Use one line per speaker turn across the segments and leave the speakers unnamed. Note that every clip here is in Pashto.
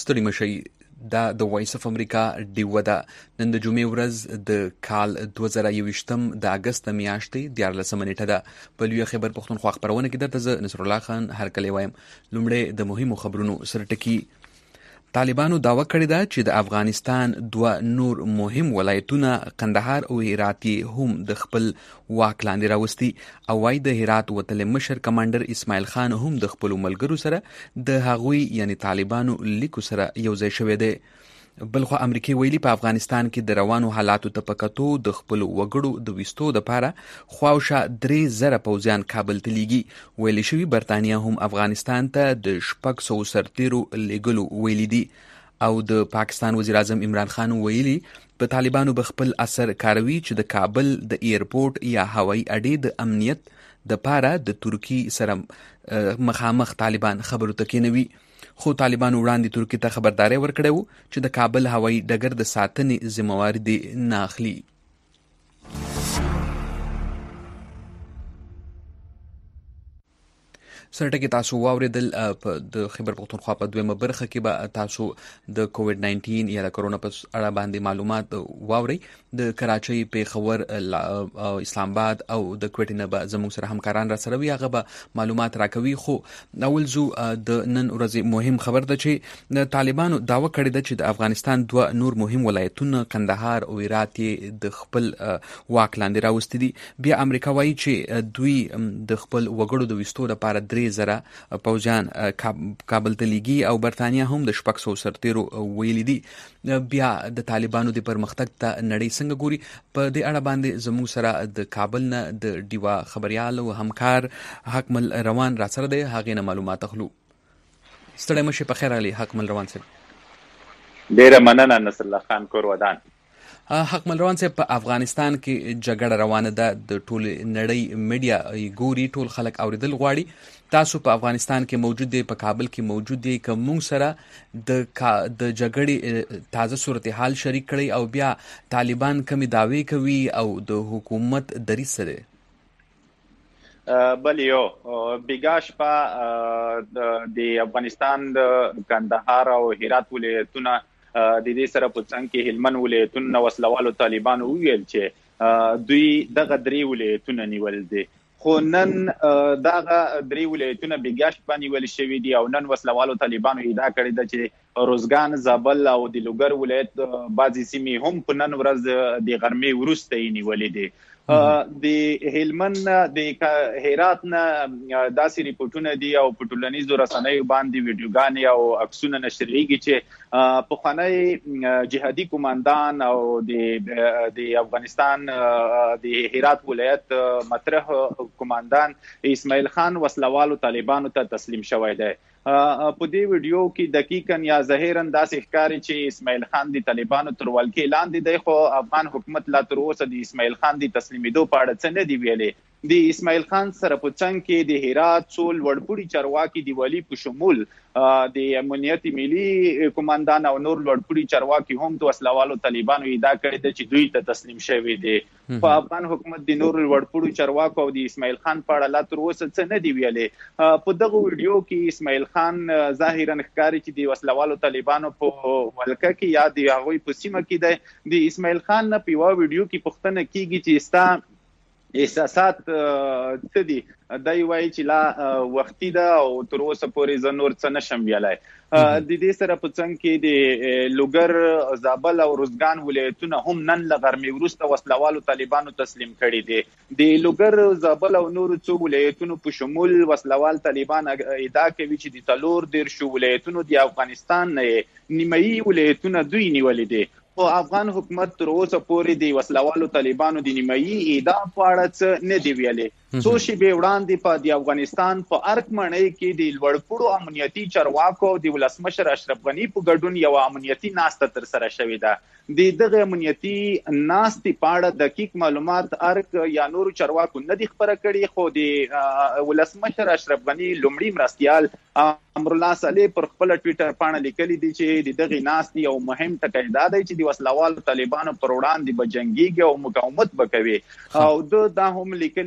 ستړي مشئ. دا د وایس اف امریکا ډیوه ده. نن د جمعې ورځ د کال 2021 د اګست میاشتې 14 نیټه ده. په لوی خبر پښتونخوا خبرونه کې درته زه نصر الله خان هرکلی وایم. لومړی د مهمو خبرونو سرټکی. طالبانو دعوه کړې ده چې د افغانستان دوه نور مهم ولایتونه قندهار او هرات هم د خپل واک لاندې راوستي او وايي د هرات وتلې مشر کمانډر اسماعیل خان هم د خپل ملګرو سره د هغوی یعنی طالبانو لیکو سره یو ځای شوی دی. بلخو امریکای ویلي په افغانستان کې د روانو حالاتو ته په کتو د خپل وګړو د ویستو دپاره خواوشا 3,000 پوځیان کابل ته لیږي. ویلي شوي برطانیه هم افغانستان ته د 600 سرتیرو لیږلو ویلي دي. او د پاکستان وزیر اعظم عمران خان ویلي په طالبانو به خپل اثر کاروي چې د کابل د ایرپورټ یا هوایي اډې د امنیت دپاره د ترکی سره مخامخ طالبان خبرو ته کېنوي. خو طالبانو وړاندې ترکیې ته خبرداری ورکړی و چې د کابل هوایي ډګر د ساتنې ذمهواري دې نه اخلي. سرټکی تاسو واوریدل. د خبر پښتونخوا په دویمه برخه کې به تاسو د کووډ 19 یا د کرونا په اړه باندې معلومات واورئ. د کراچۍ، پیښور، اسلام آباد او د کوټې نه به زموږ سره همکاران را سره وي، هغه به معلومات راکوي. خو اول زو د نن ورځې مهم خبر ده چې د طالبانو دعوه کړې ده چې د افغانستان دوه نور مهم ولایتونه قندهار او هرات د خپل واک لاندې راوستي دي. بیا امریکا وایي چې دوی د خپل وګړو د ویستو لپاره 3,000 پوځیان کابل ته لیږي او برطانیه هم د 600 سرتیرو ویلي دي. بیا د طالبانو د پرمختګ ته نړۍ څنګه ګوري، په دې اړه باندې زموږ سره د کابل نه د ډیوا خبريال او همکار حکمل روان را سره دی. هغې نه معلومات اخلو. ستړی مشه په خیر علي حکمل روان صاحب.
ډیره مننه نصر الله خان کور ودان.
حکمل روان صاحب، په افغانستان کې جګړه روانه ده، د ټول نړۍ میډیا ګوري، ټول خلک اوریدل غواړي. تاسو په افغانستان کې موجود دی، په کابل کې موجود دی، که موږ سره د جګړې تازه صورتحال شریک کړی او بیا طالبان کمی دعوی کوي او د حکومت دریځ څه دی؟
بل یو بیګاش په د افغانستان د کندهار او هرات ولایتونه د دې سره په څنګ کې هلمند ولایتونه وسلوالو طالبانو ویل چې دوی دغه درې ولایتونه نیول دي. خو نن دغه درې ولایتونه بیګاش باندې ول شوی دي او نن وسلوالو طالبانو ادعا کړې ده چې روزګان، زابل او د لوګر ولایت بعضی سیمې هم په نن ورځ د غرمې وروسته نیولې دي. د هلمند د هرات نه داسې ریپورتونه دي او په ټولنیزو رسنیو باندې ویډیوګانې او عکسونه نشریږي چې پخوانی جهادي کمانډان او د افغانستان د هرات ولایت مطرح کمانډان اسماعیل خان وسلوالو طالبانو ته تسلیم شوی دی. په دې ویډیو کې دقیقاً یا ظاهراً داسې ښکاري چې اسماعیل خان د طالبانو تر ولکې لاندې دی، خو افغان حکومت لا تر اوسه د اسماعیل خان د تسلیمېدو په اړه څه نه دي ویلي. د اسماعیل خان سره په څنګ کې د هرات څو لوړپوړي چارواکي د والي په شمول د امنیت ملي کمانډان او نور لوړپوړي چارواکي هم د وسلوالو طالبانو ادعا کړې ده چې دوی ته تسلیم شوي دي. په افغان حکومت د نور لوړپوړي چارواکو او د اسماعیل خان په اړه لا تر اوسه څه نه دي ویلي. په دغه ویډیو کې اسماعیل خان ظاهراً ښکاري چې د وسلوالو طالبانو په ولکه کې یا د هغوی په سیمه کې دی. د اسماعیل خان نه په یوه ویډیو کې پوښتنه کیږي چې ستا احساسات څه دي؟ دی وایي چې لا وختي ده او تر اوسه پورې زه نور څه نشم ویلی. د دې سره په څنګ کې د لوګر، زابل او روزګان ولایتونه هم نن له غرمې وروسته وسلوالو طالبانو تسلیم کړي دي. د لوګر، زابل او نورو څو ولایتونو په شمول وسلوال طالبان ادعا کوي چې د 14 ولایتونو د افغانستان نیمایي ولایتونه دوی نیولي دي. خو افغان حکومت تر اوسه پورې د وسلوالو طالبانو د نیمایي ادعا په اړه څه نه دی ویلي. څو شیبې وړاندې په د افغانستان په ارک ماڼۍ کې د لوړپوړو امنیتي چارواکو د ولسمشر اشرف غني په ګډون یو امنیتي ناسته ترسره شوې ده. د دغه امنیتي ناستې په اړه دقیق معلومات ارک یا نورو چارواکو نه دي خبره کړي، خو د ولسمشر اشرف غني لومړي مرستیال امرالله صالح پر خپل ټویټر پاڼه لیکلي دي چې د دغه ناستې یو مهم ټکی دا دی چې د وسلوالو طالبانو پر وړاندې به جنګیږي او مقاومت به کوي. او دا هم لیکلي دي چې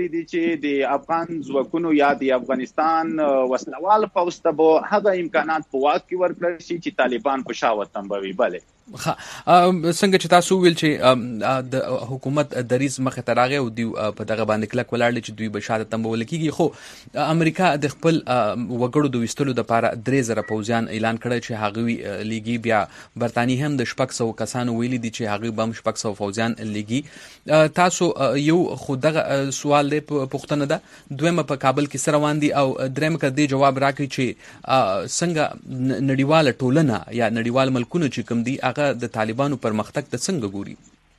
چې د افغان ځواکونو یا د افغانستان وسلوال پوځ ته به هغه امکانات په واک کې ورکړل شي چې طالبان په شا وتمبوي. بله
څنګه چې تاسو ویل چې د حکومت دریز مخه تراغه او دی په دغه باندې کلک ولاړ چې دوی بشاده تمبول کیږي، خو امریکا د خپل وګړو د وستلو د لپاره 3000 پوځیان اعلان کړی چې هغه لیګي، بیا برتانی هم د 600 کسانو ویلي دي چې هغه بم 600 پوځیان لیګي. تاسو یو خود دغه سوال دی پوښتنه ده، دویمه په کابل کې سره روان دي او درېمه کده جواب راکړي چې څنګه نړیواله ټولنه یا نړیوال ملکونه چې کوم دي د طالبانو پرمختګ د څنګه ګوري؟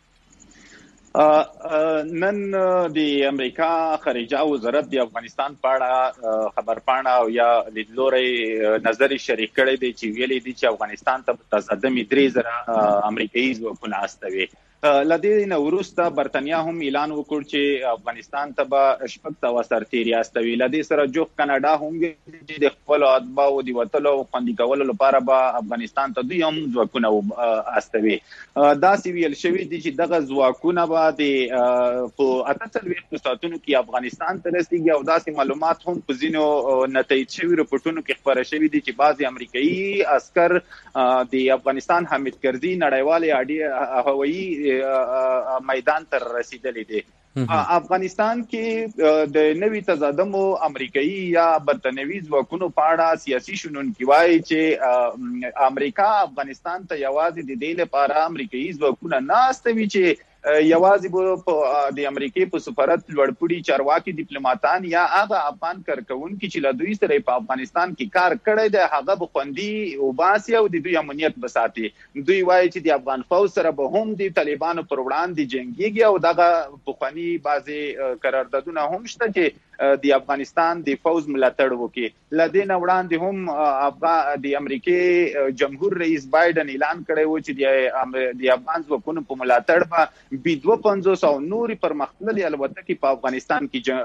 نن د امریکا خارجه وزارت د افغانستان په اړه خبرپاڼه او یا لیدلوري نظر شریک کړی دی چې ویلي دي چې افغانستان ته تصادمي 3000 امریکایي ځواکونه استوي. لدې نه وروسته برتانیا هم اعلان وکړ چې افغانستان ته به 600 سرتیري استوي. لدې سره جوخ کاناډا هم چې د خپل اتباعو د وټلو خوندي کولو لپاره به افغانستان ته دوی هم ځواکونه استوي. دا سی ویل شوی دي چې دغه ځواکونه به د په 48 ساعتونو کې افغانستان ته رسیږي او داسې معلومات هم په ځینو نتایج شوی رپورټونو کې خبره شوی دي چې بعضي امریکایي عسكر د افغانستان حامد کرزي نړیوال هوایي میدان تر رسیدلې دي. افغانستان کې د نوي تصادمو امریکایي یا برتانوي ځواکونو په اړه سیاسي شنونکي وایي چې امریکا افغانستان ته یوازې د دې لپاره امریکایي ځواکونه نه استوي چې یوازې د امریکای په سفارت لوړپوړي چارواکي ډیپلوماټان یا هغه افغان کارکونکي چې له دوی سره په افغانستان کې کار کړی دی هغه به خوندي او باسي او د دوی امنیت بساتي. دوی وایي چې د افغان فوج سره به هم د طالبانو پر وړاندې جنگيږي او دغه پخوانی بعضي قراردادونه هم شته چې د افغانستان د فوج ملاتړ وکړي. لدې نه وړاندې هم د امریکای جمهور رئیس بایدن اعلان کړی و چې د افغان ځواکونو په ملاتړ به B-52 او نوري پرمختللي الوتکې په افغانستان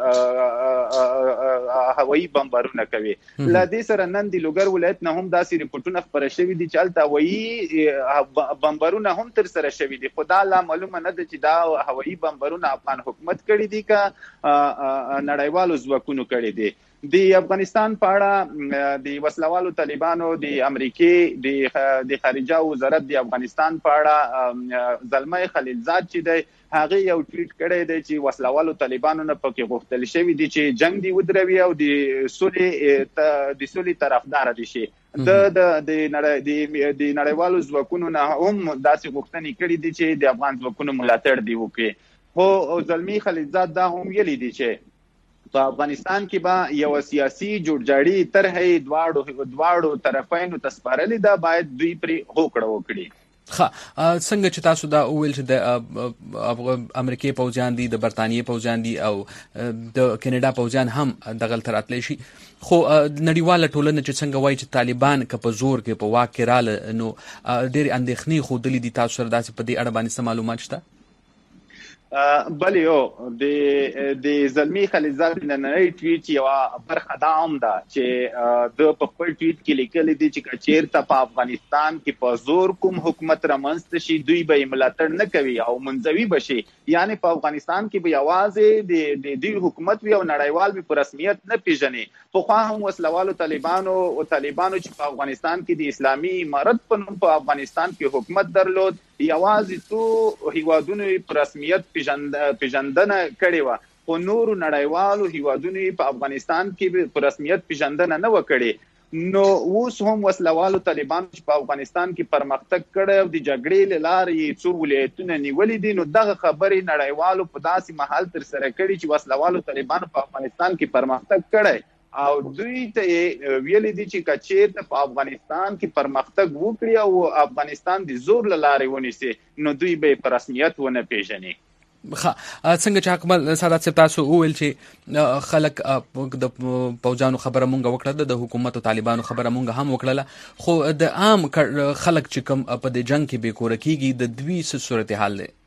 کې هوایي بمبارونه کوي. لدې سره نن د لوګر ولایت نه هم داسې رپورټونه خبره شوي دي چې هلته هوایي بمبارونه هم تر سره شوي دي، خو دا لا معلومه نه ده چې دا هوایي بمبارونه افغان حکومت کړي دي که نړیوالو ځواکونو کړي دي. د افغانستان په اړه د وسلوالو طالبانو د امریکای د خارجه وزارت د افغانستان په اړه زلمه خلیلزاد چې دی هغه یو ټویټ کړی دی چې وسلوالو طالبانو نه پکې غوښتل شوی دی چې جنگ دی ودروي او د سولې طرفدار دي شي. د نړیوالو ځواکونو نه هم داسې غوښتنې کړې دي چې د افغان ځواکونو ملاتړ دی وکړي. خو زلمه خلیلزاد دا هم ویلي دی چې په افغانستان کې به یو سیاسي جوړجاړي طرحې دواړو طرفینو تسپارلې ده، باید دوی پرې هوکړه وکړي.
څنګه چې تاسو دا وویل چې د امریکای پوځیان دي، د برتانیې پوځیان دي او د کینیډا پوځیان هم دغه تراتلی شي، خو نړیواله ټولنه چې څنګه وایي چې طالبان که په زور کې په واک کې رااله نو ډېرې اندېښنې ښودلې دي. تاسو سره داسې په دې اړه باندې څه معلومات شته؟
بله یو د زلمی خلیلزاد نننی ټویټ یوه برخه دا هم ده چې د په خپل ټویټ کې لیکلی دي چې که چېرته په افغانستان کې په زور کوم حکومت رامنځته شي دوی به یې ملاتړ نه کوي او منځوي به شي. یعنې په افغانستان کې به یوازې د دوی حکومت وي او نړیوال به په رسمیت نه پیژني. پخوا هم وسلوالو طالبانو چې په افغانستان کې د اسلامي امارت په نوم په افغانستان کې حکومت درلود، یوازې څو هیوادونو په رسمیت پیژندنه کړې وه، خو نورو نړیوالو هیوادونو په افغانستان کې په رسمیت پیژندنه نه و کړې. نو اوس هم وسلوالو طالبانو چې په افغانستان کې پرمختګ کړی او د جګړې له لارې څو ولایتونه نیولي دي، نو دغه خبرې نړیوالو په داسې مهال تر سره کړي چې وسلوالو طالبانو په افغانستان کې پرمختګ کړی او دوی ته ویلي دي چې که چېرته په افغانستان کې پرمختګ وکړي او افغانستان د زور له لارې ونیسي نو دوی به په رسمیت ونه پیژني.
څنګه چې حکومت سادات صاحب تاسو وویل چې خلک د پوځانو خبره مونږ وکړه، د حکومت او طالبانو خبره مونږ هم وکړله، خو د عام خلک چې کوم په دې جنگ کې بې کوره کیږي د دوی څه صورتحال دی؟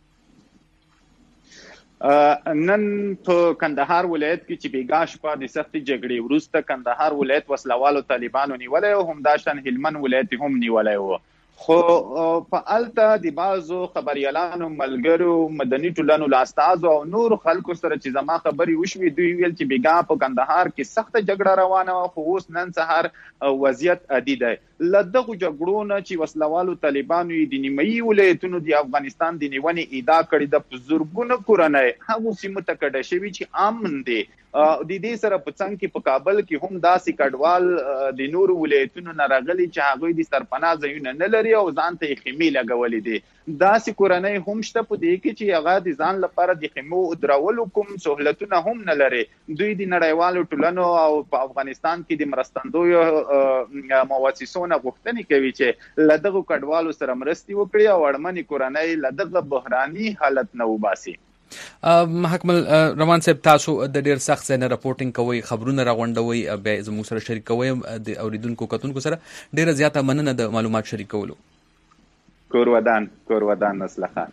نن په کندهار ولایت کې چې بیګا شپه د سختې جګړې وروسته کندهار ولایت وسلوالو طالبانو نیولی او همداشان هلمند ولایت هم نیولی و، خو په الته د بازو خبريالانو ملګرو مدني ټولنو لاستازو او نور خلکو سره چې زما خبري وشوي دوی ویل چې بیګا په کندهار کې سخت جګړه روانه و خو اوس نن سهار وضعیت عادي دی لدغه جګړو نه چې وسلوالو طالبانو د نیمایي ولایتونو د افغانستان د نیونې ادعا کړې د بزرګونو کورنۍ هغه سیمه ته کډه شوی چې امن دي د دې سره په څنګ کې په کابل کې هم داسې کډوال د نور ولایتونو نه راغلي چې هغه د سرپناه ځایونه نه لري او ځان ته خیمې لګولې دي داسې کورنۍ هم شته په دې کې چې هغه د ځان لپاره د خیمو درولو کوم سہولتونه هم نه لري دوی د نړیوالو ټولنو او په افغانستان کې د مرستندویو مؤسسونو غوښتنې کوي چې لدغه کډوالو سره مرستي وکړي او اړمنې کورنۍ لدغه بحراني حالت نه وباسي
محکمل روان صاحب تاسو د ډیر سخت ځای نه راپورټینګ کوئ خبرونه راغونډوئ بیا زموږ سره شریکوئ د اوریدونکو کتونکو سره ډیره زیاته مننه د معلومات شریکولو
کور ودان نسل خان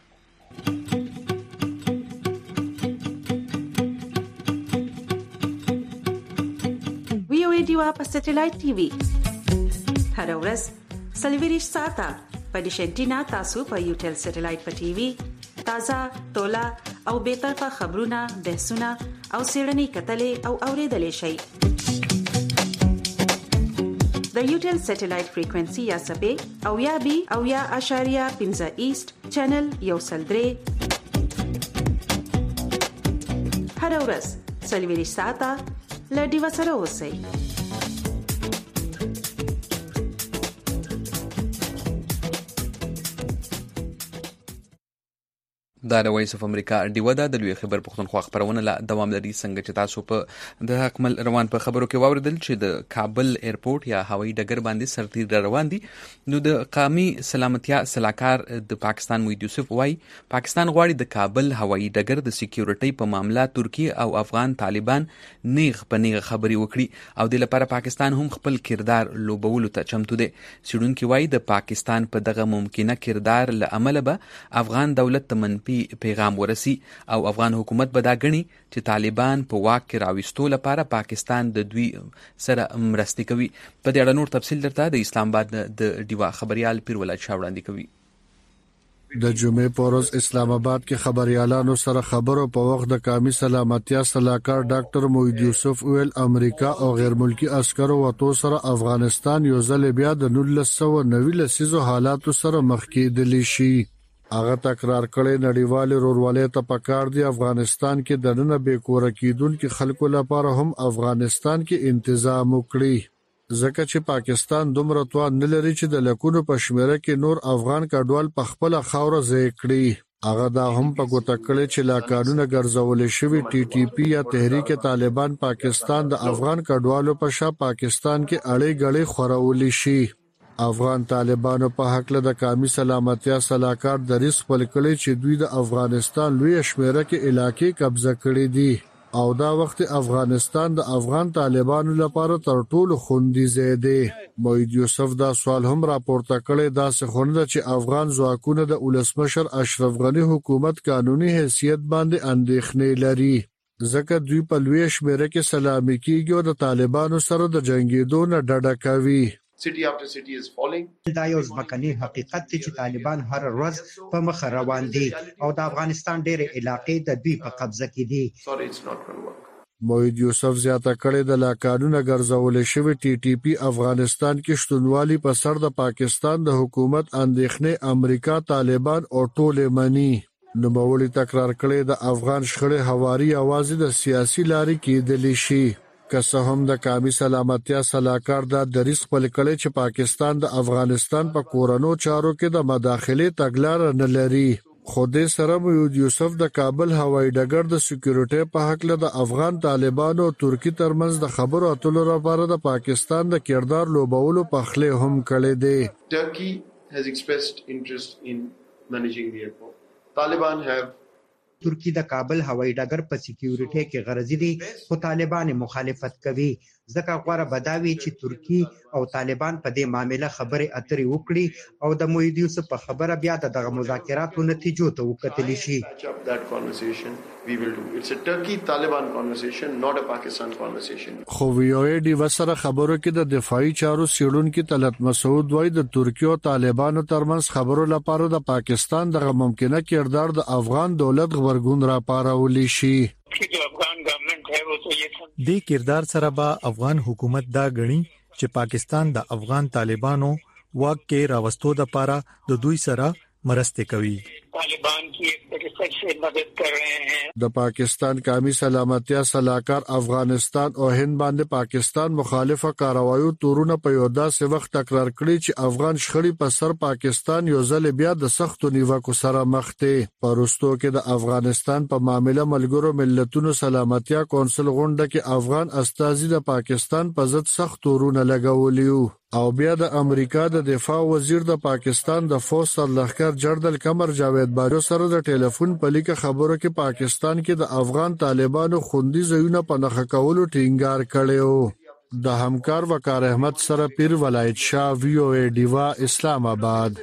ویو ډیوا په سټلایټ ټي وي هر ورځ سلویریش ساعته په ډیشنټینا تاسو په یوټل سټلایټ په ټي وي تازه تولا او به طرفه خبرونه بحثونه او سیړنی کتلې او اوریدلې شي د یوټل سټلایټ فریکوئنسي یا سبې او یا بي او یا اشاریه 15 ایست چینل یو سلدري هر ورځ سلویریش ساعته لډي وسره اوسئ
دا د وایس اف امریکا ډیوه ده د لوی خبر پښتونخوا خبرونه لا دوام لري څنګه چې تاسو په د حکمل روان په خبرو کې واوریدل چې د کابل ایرپورټ یا هوایي ډګر باندې سرتیر روان دي نو د قومي سلامتیا صلاحکار د پاکستان موحد یوسف وای پاکستان غواړي د کابل هوایي ډګر د سکیورټي په معاملې ترکیه او افغان طالبان نیغ په نیغ خبري وکړي او د لپاره پاکستان هم خپل کردار لوبولو ته چمتو دي سړونکو وای د پاکستان په دغه ممکنه کردار لامل به افغان دولت ته منفي پیغام ورسي او افغان حکومت به دا غني چې طالبان په واک کې راوستو لپاره پاکستان د دوی سره مرستې کوي په دې اړه نور تفصیل درته د اسلام آباد د ډیوا خبريال پیرولای شاوړاندې کوي
د جمعې په ورځ اسلام آباد کې خبريالانو سره خبرو په وخت د قومي سلامتیا صلاحکار ډاکټر موحد یوسف ویل امریکا او غیر ملکی عسکرو وتو سره افغانستان یو ځل بیا د 1990 لسیزو حالاتو سره مخ کېدلی شي هغه تکرار کړي نړیوال رورولې ته پکار دی افغانستان کې د نن به کور کېدونکو خلکو لپاره هم افغانستان کې تنظیم وکړي ځکه چې پاکستان دومره توان نه لري چې د لکونو په شمیره کې نور افغان کډوال په خپل خاور ځای کړي هغه دا هم په ګوته کړي چې لا قانون ګرځول شوی ټي ټي پی یا تحریک طالبان پاکستان د افغان کډوالو په شا پاکستان کې اړې غړې خورول شي افغان طالبانو په حق له د قومي سلامتیا صلاحکار دریس خپل کړي چې دوی د افغانستان لوی شمیره کې علاقې قبضه کړې دي او دا وخت افغانستان د افغان طالبانو لپاره تر ټولو خوندي ځای دی موحد یوسف دا سوال هم راپورته کړي دا څه خونده چې افغان ځواکونه د ولسمشر اشرف غنی حکومت قانوني حیثیت باندې اندېښنې لري ځکه دوی په لوی شمیره کې سلامي کېږي او د طالبانو سره د جنگیدو نه ډډه کوي
City after city is falling.
دا یو ځمکني حقیقت دی چې طالبان هر ورځ په مخ روان دي او د افغانستان ډېرې علاقې د دوی په قبضه کې دي.
Sorry, it's not going to work.
موحد یوسف زیاته کړي د لا قانون ګرځول شوی ټي ټي پی افغانستان کې شتونوالي په سر د پاکستان د حکومت اندېښنې امریکا طالبان او ټول منی نو مولي تکرار کړي د افغان شخړې حواري आवाज د سیاسي لارې کېدلی شي که څه هم د قومي سلامتیا صلاحکار دا دریس خپل کړي چې پاکستان د افغانستان په کورونو چارو کې د مداخله تګلار نه لري خو دې سره موحد یوسف د کابل هوایي ډګر د سکیورټي په حق له د افغان طالبانو او ترکی ترمنځ د خبرو اترو لپاره د پاکستان د کردار لوبولو په خله هم کړي دي
Turkey has expressed interest in managing the airport. Taliban have
ترکی د کابل هوایي ډګر په سکیورټي کې غرضی دي خو طالبان مخالفت کوي ځکه غوړه بداوي چې ترکی او طالبان په دې معاملې خبرې اترې وکړي او د موحد یوسف په خبره بیا دغه مذاکراتو نتیجو ته وکتل شي.
We will do. It's a Turkey-Taliban conversation, not a Pakistan conversation.
خو ویوډي وسره خبرو کې د دفاعي چارو سیړونکو طلعت مسعود وای د ترکیه او طالبانو ترمنځ خبرو لپاره د پاکستان دغه ممکنه کردار د افغان دولت غبرګون را پارولی شي.
دې کردار سره به افغان حکومت دا غني چې پاکستان د افغان طالبانو واک کې راوستو د لپاره د دوی سره مرسته کوي.
طالبان کی ایک طریقے سے مدد کر رہے ہیں.
د پاکستان قومي سلامتیا صلاحکار افغانستان او هند باندې پاکستان مخالفه کاروایو تورونه په یو داسې وخت تکرار کړی چې افغان شخړې په سر پاکستان یو ځل بیا د سختو نیوکو سره مخ دی. پرستو کې د افغانستان په معاملې ملګرو ملتونو سلامتیا کونسل غونډه کې افغان استازي د پاکستان په ضد سخت تورونه لګولیو او بیا د امریکا د دفاع وزیر د پاکستان د فوج سرلښکر جنرال قمر جاوید بارو سره د ټلیفون په لیکه خبرو کې پاکستان کې د افغان طالبانو خوندي ځایونه په نخښه کولو ټینګار کړو. د همکار وقار احمد سره پیر ولایت شاه وی او ای ډیوا اسلام آباد.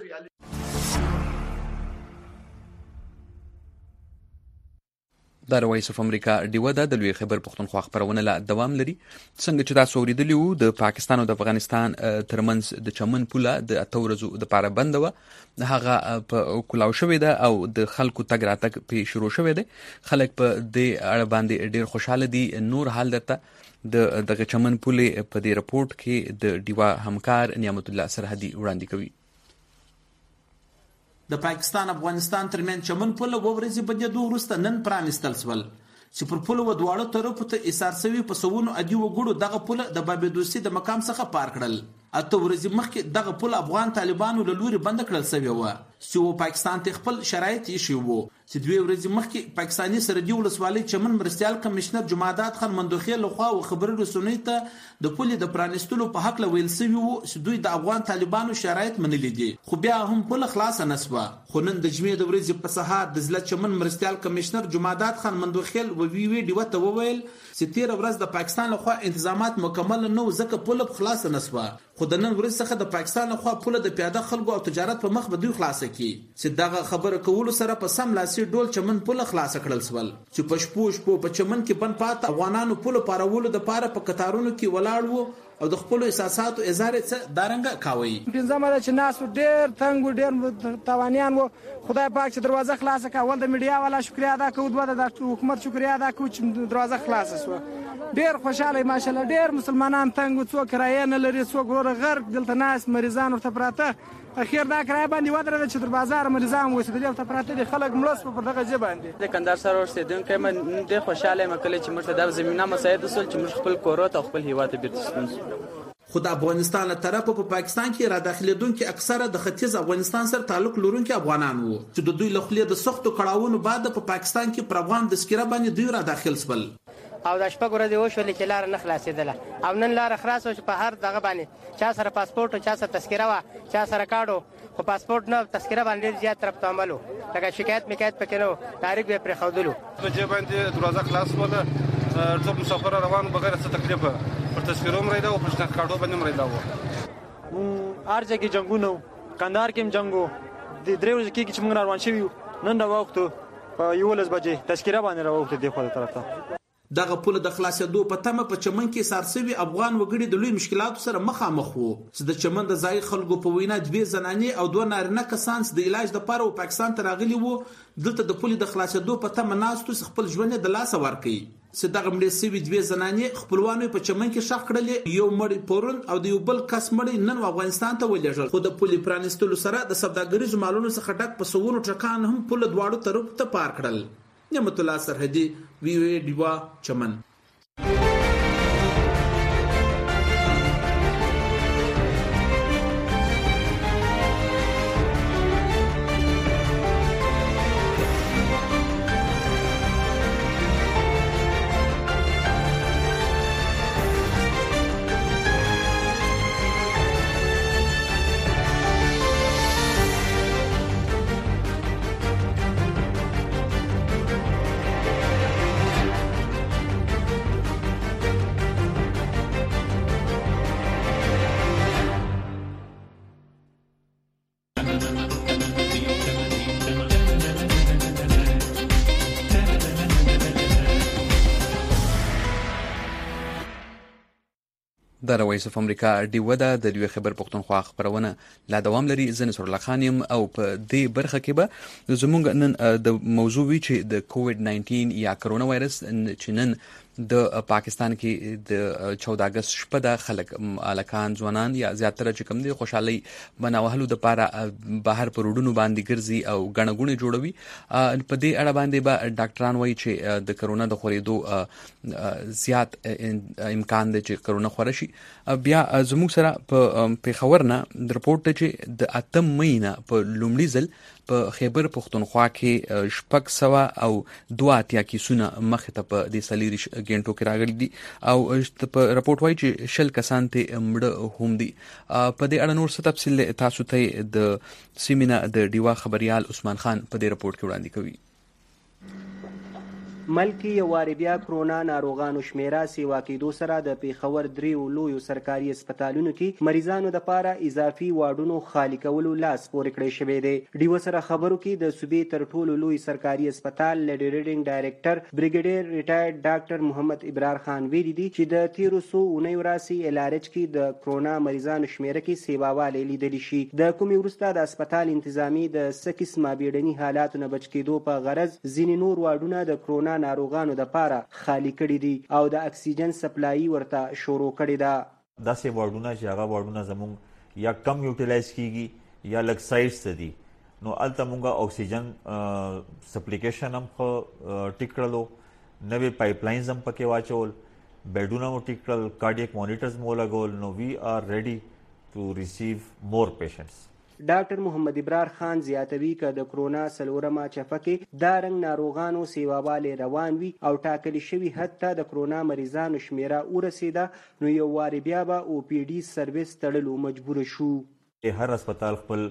د وایس اف امریکا ډیوه د لوی خبر پښتونخوا خبرونه لا دوام لري. څنګه چې تاسو اوریدلی وو د پاکستان او د افغانستان ترمنځ د چمن پوله د اتورزو د پاره بند و هغه په کلاو شوې ده او د خلکو تګ راتګ په شروع شوې ده. خلک په دې اړه باندې ډیر خوشاله دي. نور حال درته د چمن پوله په دې رپورت کې د ډیوا همکار نعمت الله سرحدي وړاندې کوي.
د پاکستان افغانستان ترمن چمن پوله ورځې بندېدو وروسته نن پرانستل شول چې پر پوله و دواړو طرفو ته ایثار شوی په سوونو ادي وګړو دغه پوله د بابدوسي د مقام څخه پار کړل. اته ورځې مخکې دغه پوله افغان طالبانو له لوري بند کړل شوی و چې پاکستان ته خپل شرایط یې شی وو چې دوی ورځې مخکې پاکستاني سرحدي ولسوالۍ چمن مرستيال کمشنر جمعداد خان مندوخي لخوا او خبري رسونی ته د پولې د پرانستلو په حق لویل سوی وو چې دوی د افغان طالبانو شرایط منلي دي. خو بیا هم پوله خلاص نه سوه. خو نن د جمعې د ورځې په سهار د ضلع چمن مرستيال کمشنر جمعداد خان مندوخي وی ډیوه ته وویل چې 13 ورځ د پاکستان لخوا انتظامات مکمل نه و ځکه پوله خلاص نه سوه. خو د نن ورځ څخه د پاکستان لخوا پوله د پیاده خلکو او تجارت په مخ به دوی خلاصه کی چې دغه خبره کول سره په سم لاسي ډول چمن پوله خلاصه کړل سول چې په شپو په چمن کې بن پات افغانانو پوله پارولو د پاره په قطارونو کې ولاړ وو او د خپل احساساتو اظهار څه دارنګه کاوي.
پنځمه ده چې ناس ډېر تنګ ډېر توانیان وو. خدای پاک چې دروازه خلاصه کول د میډیا والا شکریا ادا کوو د حکومت شکریا ادا کوو چې دروازه خلاصه شو. ډېر خوشاله ماشاءالله. ډېر مسلمانان تنګ څو کرایه نه لري څو ګوره غرق دلته ناس مریضان ورته پراته. اخیر دا کرایه باندې ودرېده چې در بازار مریضان وسیدل ورته پراته دي خلک ملوس په دغه ځای باندې. د کندهار سره اوسېدونکي مې ډېر خوشاله یم کله چې موږ د زمينه مساعد وسول چې موږ خپل کور او خپل هیواد ته بیرته ستنو.
خو د افغانستان له طرفه په پاکستان کې را داخليدونکو اکثره د ختیځ افغانستان سره تعلق لرونکي افغانان وو چې د دوی له خلې د سختو کړهونو بعد په پاکستان کې پر افغان د سکیره باندې دوی را داخل شول
او د شپږ ورځې وشول چې لار نه خلاصېدله او نن لار خلاص او په هر دغه باندې چا سره پاسپورت او چا سره تذکره وا چا سره کارډو خو پاسپورت نه تذکره باندې زیات طرف ته عملو لکه شکایت میکایت پکې نو تاریخ به پر خودلو
په دې باندې دروازه خلاص وله ټول مسافر روان بغیر څه تکلیف پر تذکره مریدا او پر کارډو باندې مریدا وو.
ارجه کې جنگونو کندهار کې جنگو د درې ورځې کې چې موږ روان شوو نن دا وخت په 11 بجې تذکره باندې راوخته دی خو طرف ته
دغه پوله د خلاصېدو په تمه په چمن کې سارسوي افغان وګړي د لوی مشکلاتو سره مخامخ وو چې د چمن د ځای خلکو په وینا دوه زنانې او دوه نارینه کسان د علاج لپاره په پاکستان ته راغلي وو دلته د پولې د خلاصېدو په تمه ناستو خپل ژوند د لاس ورکړي چې دغه مړې سوي دوه زنانې خپلوانو په چمن کې شخ کړلې یو مړی پورن او د یو بل کس مړی نن افغانستان ته ولېږل خو د پولې پرانستلو سره د سوداګریزو مالونو څخه ډک په سوونو ټکان هم پوله دواړو طرف ته پار کړل. نعمت الله سرحدي وی او ای ډیوا چمن.
د وایس اف امریکا ډیوه د دوی خبر پښتونخوا خبرونه لا دوام لري. زه نصر الله خان یم او په دې برخه کې به زموږ نن د موضوع وی چې د کووډ 19 یا کرونا وایرس چې نن د پاکستان کې د 14 اگست شپه د خلک الکان ځوانان یا زیاتره چې کوم دي خوشحالي بناوهلو د پاره بهر پروډونو باندې ګرځي او غنغونې جوړوي. په دې اړه باندې به ډاکټران وایي چې د کرونا د خورېدو زیات امکان دی چې کرونا خوري شي. بیا زموږ سره په پیښور نه د رپورټ ته چې د 8 مې نه په لومړي ځل په خیبر پښتونخوا کې 602 کیسونه مخ ته په د سلیریش ګنټو کې راغلي دي او په رپورټ وایي چې 10 کسان ته مړه هم دي. په دې اړه نور څه تفصیل تاسو ته د سیمینار د ډیوا خبريال عثمان خان په دې رپورټ کې وړاندې کوي.
ملکی یو واری بیا کرونا ناروغانو شمیره سیوا کېدو سره د پیښور دریو لویو سرکاري هسپتالونو کې مریضانو د پاره اضافي واردونو خالی کولو لاس پورې کړی شوی دی. ډیو سره خبرو کې د صوبې تر ټولو لوی سرکاري هسپتال لیډي ریډینګ ډایریکټر بریګیډیر ریټایرډ ډاکټر محمد ابرار خان ویلي دي چې د 1319 وراسي LRH کې د کرونا مریضانو شمیره کې سیواواله لیدل شي. د کومي ورسته د هسپتال انتظامی د سکس مابيډني حالاتو نه بچ کېدو په غرض ځینې نور واردونه د کرونا ناروغانو د پاره خالی کړي دي او د اکسیجن سپلای ورته شروع کړي ده.
داسې واردونه چې هغه واردونه زموږ یا کم یوټیلایز کیږي یا لږ سایز ته دي نو الته مونږه اکسیجن سپلیکیشن هم خو ټیک کړلو، نوې پایپ لاینز هم پکې واچول، بیډونه مو ټیک کړل، کارډیک مانیټرز مو لګول. نو وی آر ریډي ټو ریسیو مور پیشنټس.
ډاکټر محمد ابرار خان زیاتوي که د کرونا سلورمه چفه کې دا رنګ ناروغانو سیواواله روان وي او ټاکلي شوي حد ته د کرونا مریضانو شمیره ورسیده نو یو واری بیا به OPD سرویس تړلو مجبور شو.
هر هسپتال خپل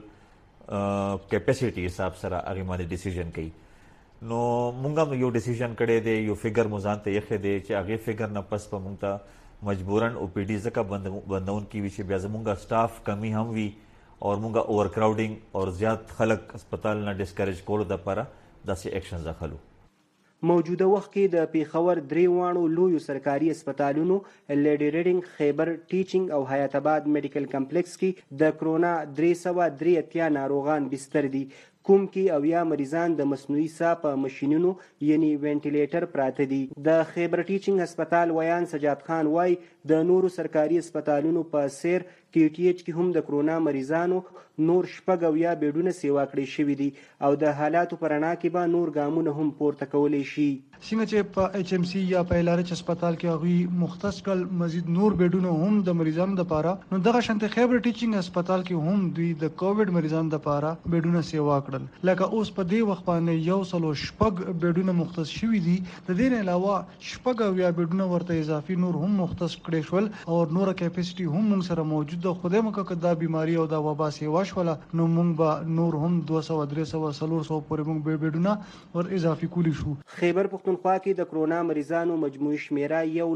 کیپاسټي حساب سره هغه باندې ډیسیژن کوي. نو مونږ هم یو ډیسیژن کړی دی، یو فګر مو ځان ته یې دی چې هغه فګر نه پس په مونږ ته مجبورن OPD ځکه بندون کی وي چې بیا زمونږ سټاف کمی هم وي اور مونږه اوور کراوډینګ اور زیات خلک هسپتال نه ډیسکریج کولو د لپاره داسې اکشنز اخلو.
موجوده وخت کې د پیښور دریوانو لویو سرکاري هسپتالونو لیډي ریډینګ، خیبر ټیچینګ او حیات آباد میډیکل کمپلیکس کې د کرونا 383 ناروغان بستر دي، کوم کې 80 مریضان د مصنوعي ساه په ماشینونو یعنی وینټیلیټر پراته دي. د خیبر ټیچینګ هسپتال ویان سجاد خان وای د نورو سرکاري هسپتالونو په سیر KTH کې هم د کرونا مریضانو نور 6 بیډونه سیوا کړی شوی دي او د حالاتو پرانا کې به نور ګامونه هم پورته کولای شي.
څنګه چې په HMC یا په LRH هسپتال کې هغه مختص کل مزید نور بیډونه هم د مریضانو لپاره، نو دغه شانته خیبر ټیچینګ هسپتال کې هم دوی د کووډ مریضانو لپاره بیډونه سیوا کړل. لکه اوس په دې وخت باندې 106 بیډونه مختص شوي دي. د دې نه علاوه 6 بیډونه ورته اضافي نور هم مختص کړي شول او نور کیپاسټي هم موږ سره موجود ده. خدای مکه که دا بیماری او دا وبا سیوا شوله نو موږ به نور هم 200 300 400 پورې موږ بیډونه ور اضافي کولی شو.
خیبر پښتونخوا کې د کرونا مریضانو مجموعي شمیره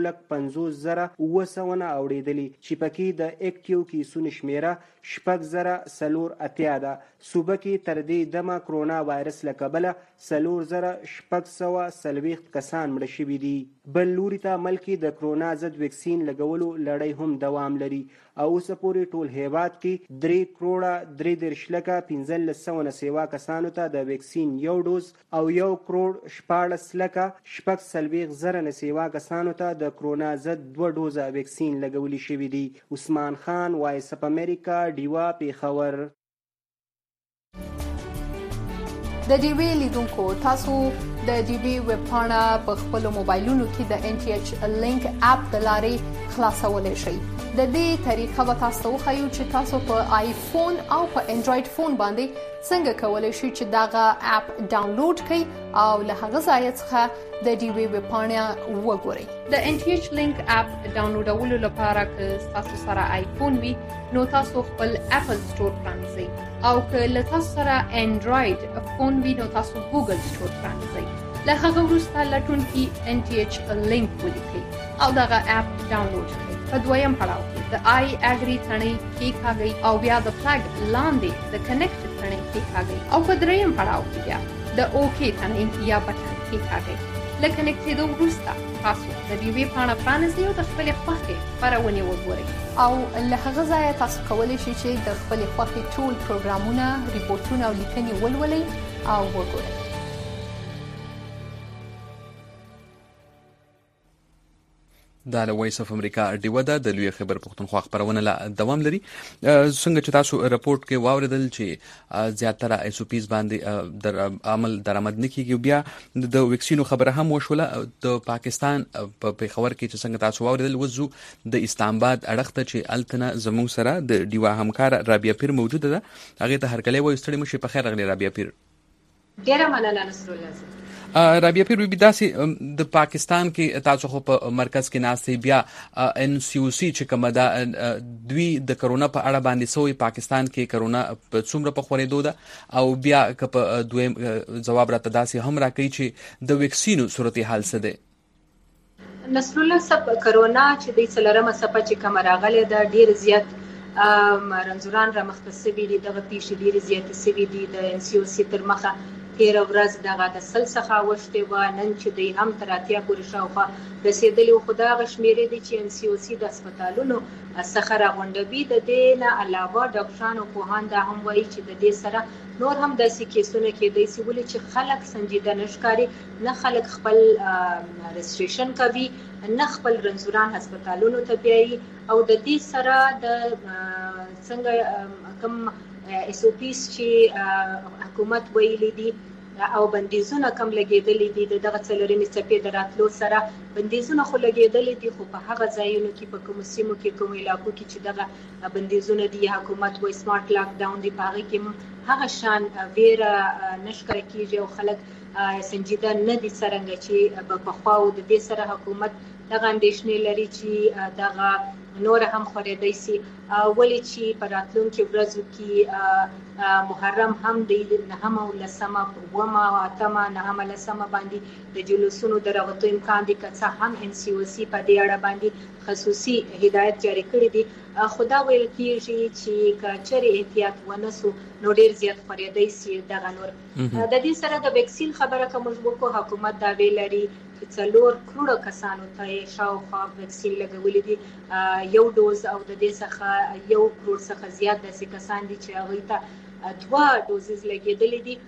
1,50,900 اوریدلې چې پکې د اکټیو کیسونو شمیره 6,480 ده. صوبه کې تر دې دمه کرونا وایرس له کبله 4,640 کسان مړه شوي دي. بل لوري ته ملک د کرونا ضد ویکسین لګولو لړۍ هم دوام لري او اوس پورې ټول هیواد کې 3,33,15,000 سیوا کسانو ته د ویکسین یو ډوز او 1,14,40,000 سیوا کسانو ته د کرونا ضد 2 ډوزه ویکسین لګولي شوي دي. عثمان خان، وایس اف امریکا، ډیوا، پیښور.
د ډیوی لیدونکو تاسو د ډیوی ویب پاڼه په خپل موبایلونو کې د NTH لینک اپ د لارې خلاصولای شئ. د دې طریقه به تاسو وښیو چې تاسو په آیفون او په انډراید فون باندې څنګه کولای شئ چې داغه اپ ډاونلوډ کړئ او له هغه ځای څخه د ډیوی ویب پاڼه وګورئ. د NTH لینک اپ ډاونلوډولو لپاره که تاسو سره آیفون وي نو تاسو خپل اپل سٹور پرانځئ او که له تاسو سره انډراید فون وي نو تاسو ګوګل سٹور پرانځئ. له هغه وروسته لټون کې NTH لینک ولیکئ او دغه اپ ډاونلوډ کړئ. په دویم پړاو کې د آی اګری تڼۍ کېکاږئ او بیا د فلګ لاندې د کنیکټ تڼۍ کېکاږئ او په دریم پړاو کې بیا د اوکې تڼۍ یا بټن کېکاږئ. له کنیکټ کېدو وروسته تاسو د ډیوي پاڼه پرانیزئ او د خپلې خوښې خپرونې وګورئ او له هغه ځایه تاسو کولی شئ چې د خپلې خوښې ټول پروګرامونه، ریپورټونه او لیکنې ولولئ او وګورئ.
دا له وایس اف امریکا ډیوه ده د لوی خبر پښتونخوا خبرونه لا دوام لري. څنګه چې تاسو رپورت کې واوریدل چې زیاتره اس او پیز باندې در عمل درآمد نه کیږي. بیا د ویکسینو خبره هم وشوله د پاکستان په پیښور کې چې څنګه تاسو واوریدل وزو د اسلام آباد اړخته چې التنا زموږ سره د ډیوه همکار رابعه پیر موجوده ده. هغه ته هرکلی وایو. ستړي مشي په خیر غلي رابعه پیر.
ډیره مننه نصر الله.
رابعه پیر بي داسې د پاکستان کې تاسو خو په مرکز کې ناستې بیا ان سی او سی چې کومه ده دوی د کرونا په اړه باندې سوې پاکستان کې کرونا په څومره په خورېدو ده او بیا که په دویم جواب راته داسې هم راکوي چې د ویکسینو صورتحال څه دی؟
نصر الله صاحب کرونا چې د څلورمه څپه چې کومه راغلې ده ډېر زیات رنځوران رامخته سوي دي. دغه پیښې ډېرې زیاتې سوي دي د ان سی او سی تر مخه. تیره ورځ دغه د سل څخه اوښتې وه، نن چې دی هم تر اتیا پورې شاوخوا رسېدلي وو. خو دا هغه شمېرې دي چې ان سی او سی د هسپتالونو څخه راغونډوي. د دې نه علاوه ډاکټران او پوهان دا هم وایي چې د دې سره نور هم داسې کیسونه کېدای شي ولې چې خلک سنجیده نه ښکاري، نه خلک خپل رجسټریشن کوي، نه خپل رنځوران هسپتالونو ته بیایي. او د دې سره د څنګه کوم اس او پیز چې حکومت ویلي دي او بندیزونه کم لګېدلې دي دغه څلورمې څپې د راتلو سره بندیزونه خو لګېدلې دي، خو په هغه ځایونو کې په کومو سیمو کې کومو علاقو کې چې دغه بندیزونه دي حکومت وایي سمارټ لاک ډاون دي، په هغې کې هغه شان ویره نه ښکاره کېږي او خلک سنجیده نه دي څرنګه چې پخوا و. د دې سره حکومت دغه اندېښنې لري چې دغه نور هم خورېدای شي ولې چې په راتلونکي ورځو کې محرم هم د نهمه او لسمه اوومه او اتمه نهمه لسمه باندې د جلوسونو د راوتو امکان دی که څه هم ان سی او سی په دې اړه باندې خصوصي هدایت جاری کړی دی. خو دا ویل کېږي چې که چېرې احتیاط ونه سو نو ډېر زیات خورېدای شي دغه نور. د دې سره د ویکسین خبره که موږ وکړو حکومت دا ویل لري چې 4 کروڑه کسانو ته شاوخوا ویکسین لګولي دي 1 ډوز او د دې څخه 1 کروڑ څخه زیات داسې کسان دي چې هغوی ته 2 ډوزز لګېدلي دي.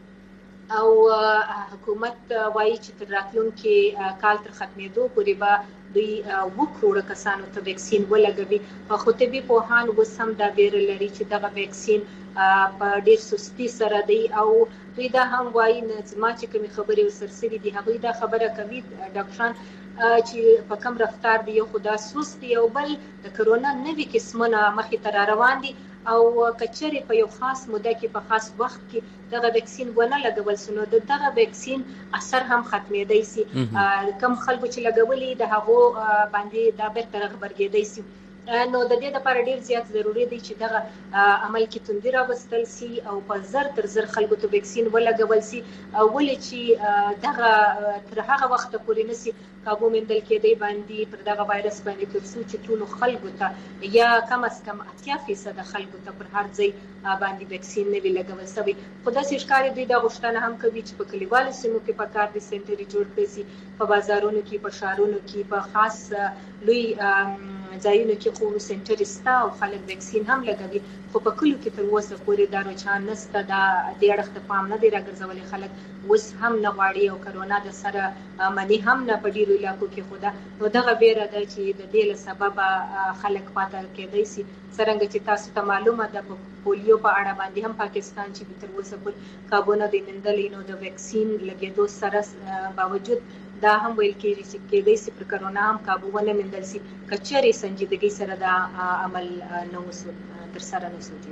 او حکومت وایي چې تر راتلونکي کال تر ختمېدو پورې به دوی 2 کروڑه کسانو ته ویکسین ولګوي. خو طبي پوهان اوس هم دا ویره لري چې دغه ویکسین په ډېر سستي سره دی او دوی دا هم وایي زما چې کومې خبرې ورسره سوي دي هغوی دا خبره کوي ډاکټران چې په کم رفتار دی یو خو دا سست دی او بل د کرونا نوي قسمونه مخې ته را روان دي او که چېرې په یو خاص موده کې په خاص وخت کې دغه ویکسین ونه لګول سو نو دغه ویکسین اثر هم ختمېدای شي. کم خلکو چې لګولي د هغو باندې دا بیرته رغبرګېدای شي. نو د دې لپاره ډېر زیات ضروري دی چې دغه عمل کې توندي راوستل سي او په زر تر زر خلکو ته ویکسین ولګول سي ولې چې دغه تر هغه وخته پورې نسي کابو موندل کېدی باندې پر دغه وایرس باندې تر څو چې ټولو خلکو ته یا کم از کم 80% خلکو ته پر هر ځای باندې ویکسین نه وي لګول سوی. خو داسې ښکاري دوی دا غوښتنه هم کوي چې په کلیوالو سیمو کې په کار دي سنټرې جوړ کړي سي، په بازارونو کې، په ښارونو کې، په خاص لوی ځایونو کې خو سنټرې شته او خلک ویکسین هم لګوي. خو په کلیو کې تر اوسه پورې دا رجحان نشته، دا دې اړخ ته پام نه دی راګرځولی. خلک اوس هم نه غواړي او کرونا د سره مني هم نه په ډېرو علاقو کې. خو نو دغه ویره ده چې د دې له سببه خلک پاته کېدای شي. څرنګه چې تاسو ته معلومه ده په پولیو په اړه باندې هم پاکستان چې تر اوسه پورې کابو نه دی موندلی نو د ویکسین لګېدو سره باوجود دا هم ویل کېږي چې کېدای شي پر کرونا هم کابو ونه موندل شي که چېرې سنجیدګۍ سره دا عمل نه وسو ترسره نه سو.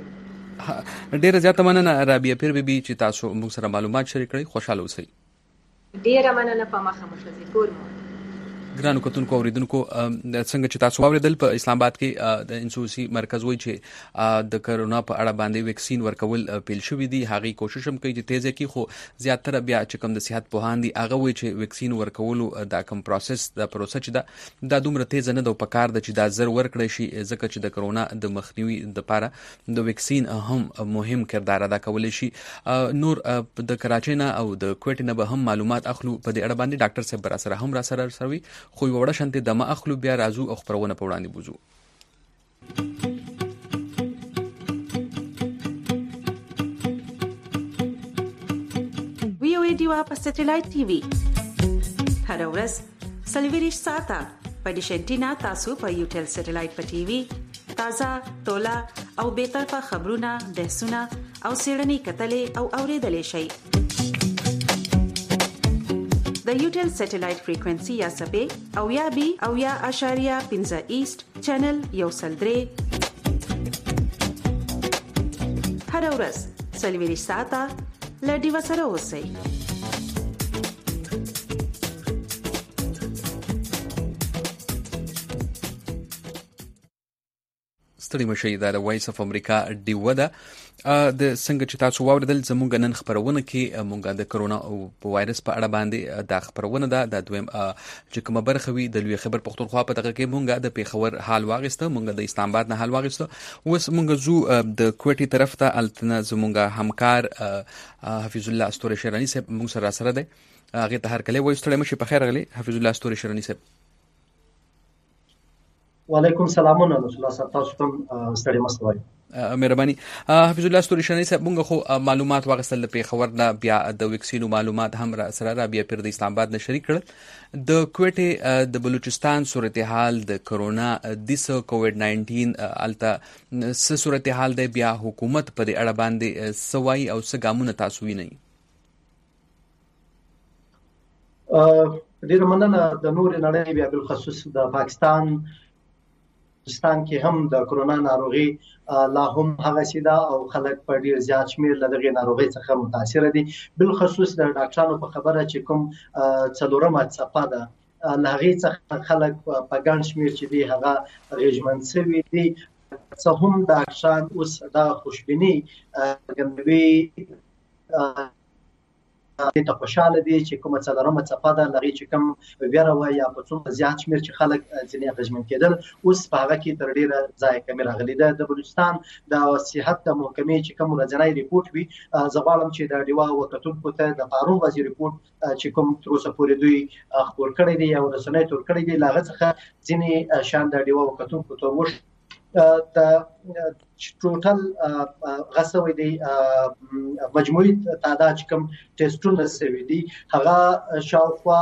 ډېره زیاته مننه رابعه پیر بیبي چې تاسو موږ سره معلومات شریک کړئ. خوشحاله اوسئ.
ډېره مننه. په مخه مو ښه ځي. کور مو
ګرانو کتونکو اوریدونکو څنګه چې تاسو واوریدل په اسلام آباد کې د انسوسي مرکز وایي چې د کرونا په اړه باندې ویکسین ورکول پیل شوی دی. هغه کوشش هم کوي چې تیزه کې خو زیاتره بیا چې کوم د صحت پوهان دي هغه وایي چې ویکسین ورکولو دا کوم پروسس چې دا دومره تیز نه د پکار د چې دا زر ورکړی شي ځکه چې د کرونا د مخنیوي لپاره د ویکسین هم مهم کردار ادا کولی شي. نور د کراچۍ نه او د کوټې نه به هم معلومات اخلو په دې اړه باندې. ډاکټر صاحب را سره وي خو یو وړه شانتي دمه اخلو بیا راځو او خبرونه په وړاندې بوزو.
VOA ډیوا په سټلایټ ټي وي هر ورځ 24 ساعته په ډیشنټینا تاسو په یوټل سټلایټ په ټي وي تازه تولا او به طرفه خبرونه بحثونه او سیړنی کتلې او اوریدلې شي. د یوټل سټلایټ فریکوئنسي یا سبې او یا بي او یا اشاریه 15 ایست چینل یو سلدري هر ورځ 24 ساعته لډي وسره اوسئ.
ستړي مشي دا د وایس اف امریکا ډیوه ده. د څنګه چې تاسو واوریدل زموږ نن خبرونه کې مونږه د کرونا او وایرس په اړه باندې د خبرونه ده. د دویم چې کومه برخه وي د لوی خبر پښتونخوا په دغه کې مونږه د پیښور حال واغسته، مونږه د اسلام آباد نه حال واغسته. اوس مونږ زو د کوټي طرف ته التنا زموږ همکار حفیظ الله استوري شرانی صاحب مونږ سره ده. هغه ته هر کله وایي ستړي مشي په خیر غلي حفیظ الله استوري شرانی صاحب.
وعلیکم سلامونه رسول الله صاحب تاسو ته ستړي مستوي.
مهرباني حفیظ الله استوري شرانی صاحب مونږ خو معلومات واغستل په خبر نه بیا د ویکسینو معلومات هم سره را بیا پر د اسلام آباد نه شریک کړل. د کوټه د بلوچستان صورتحال د کرونا د کووډ 19 الته صورتحال د بیا حکومت په اړه باندې سوای او سګامونه تاسو وینئ.
ډیر مننه د نور نړۍ بیا بل خصوص د پاکستان کې هم د کرونا ناروغي لا هم هغه سیده او خلک په ډیر زیات شمیر له دغه ناروغي څخه متاثر دي. بل خصوص د ډاکټرانو په خبره چې کوم څلورمه څپه ده لغې څخه خلک په ګڼ شمیر چې دی هغه ريجمنت سوي دي. څه هم ډاکټران اوس د خوشبيني ګڼوي ته خوشاله دي چې کومه څلورمه څپه ده لغې چې کوم ویره وایي یا په څومره زیات شمیر چې خلک ځینې اغېزمن کېدل اوس په هغه کې تر ډیره ځای کمې راغلي ده. د بلوچستان د صحت د محکمې چې کوم ورځنی ریپورت وي زه غواړم چې د ډیوا وکتونکو ته د پارون ورځې ریپورت چې کوم تر اوسه پورې دوی خپور کړی دی یا رسنۍ تور کړی دی لاغه څخه ځینې شان د ډیوا وکتونکو ته وښ د ټوټل غسوي دی مجموعي تعداد کوم ټیسټونه سوي دي هغه شاوخوا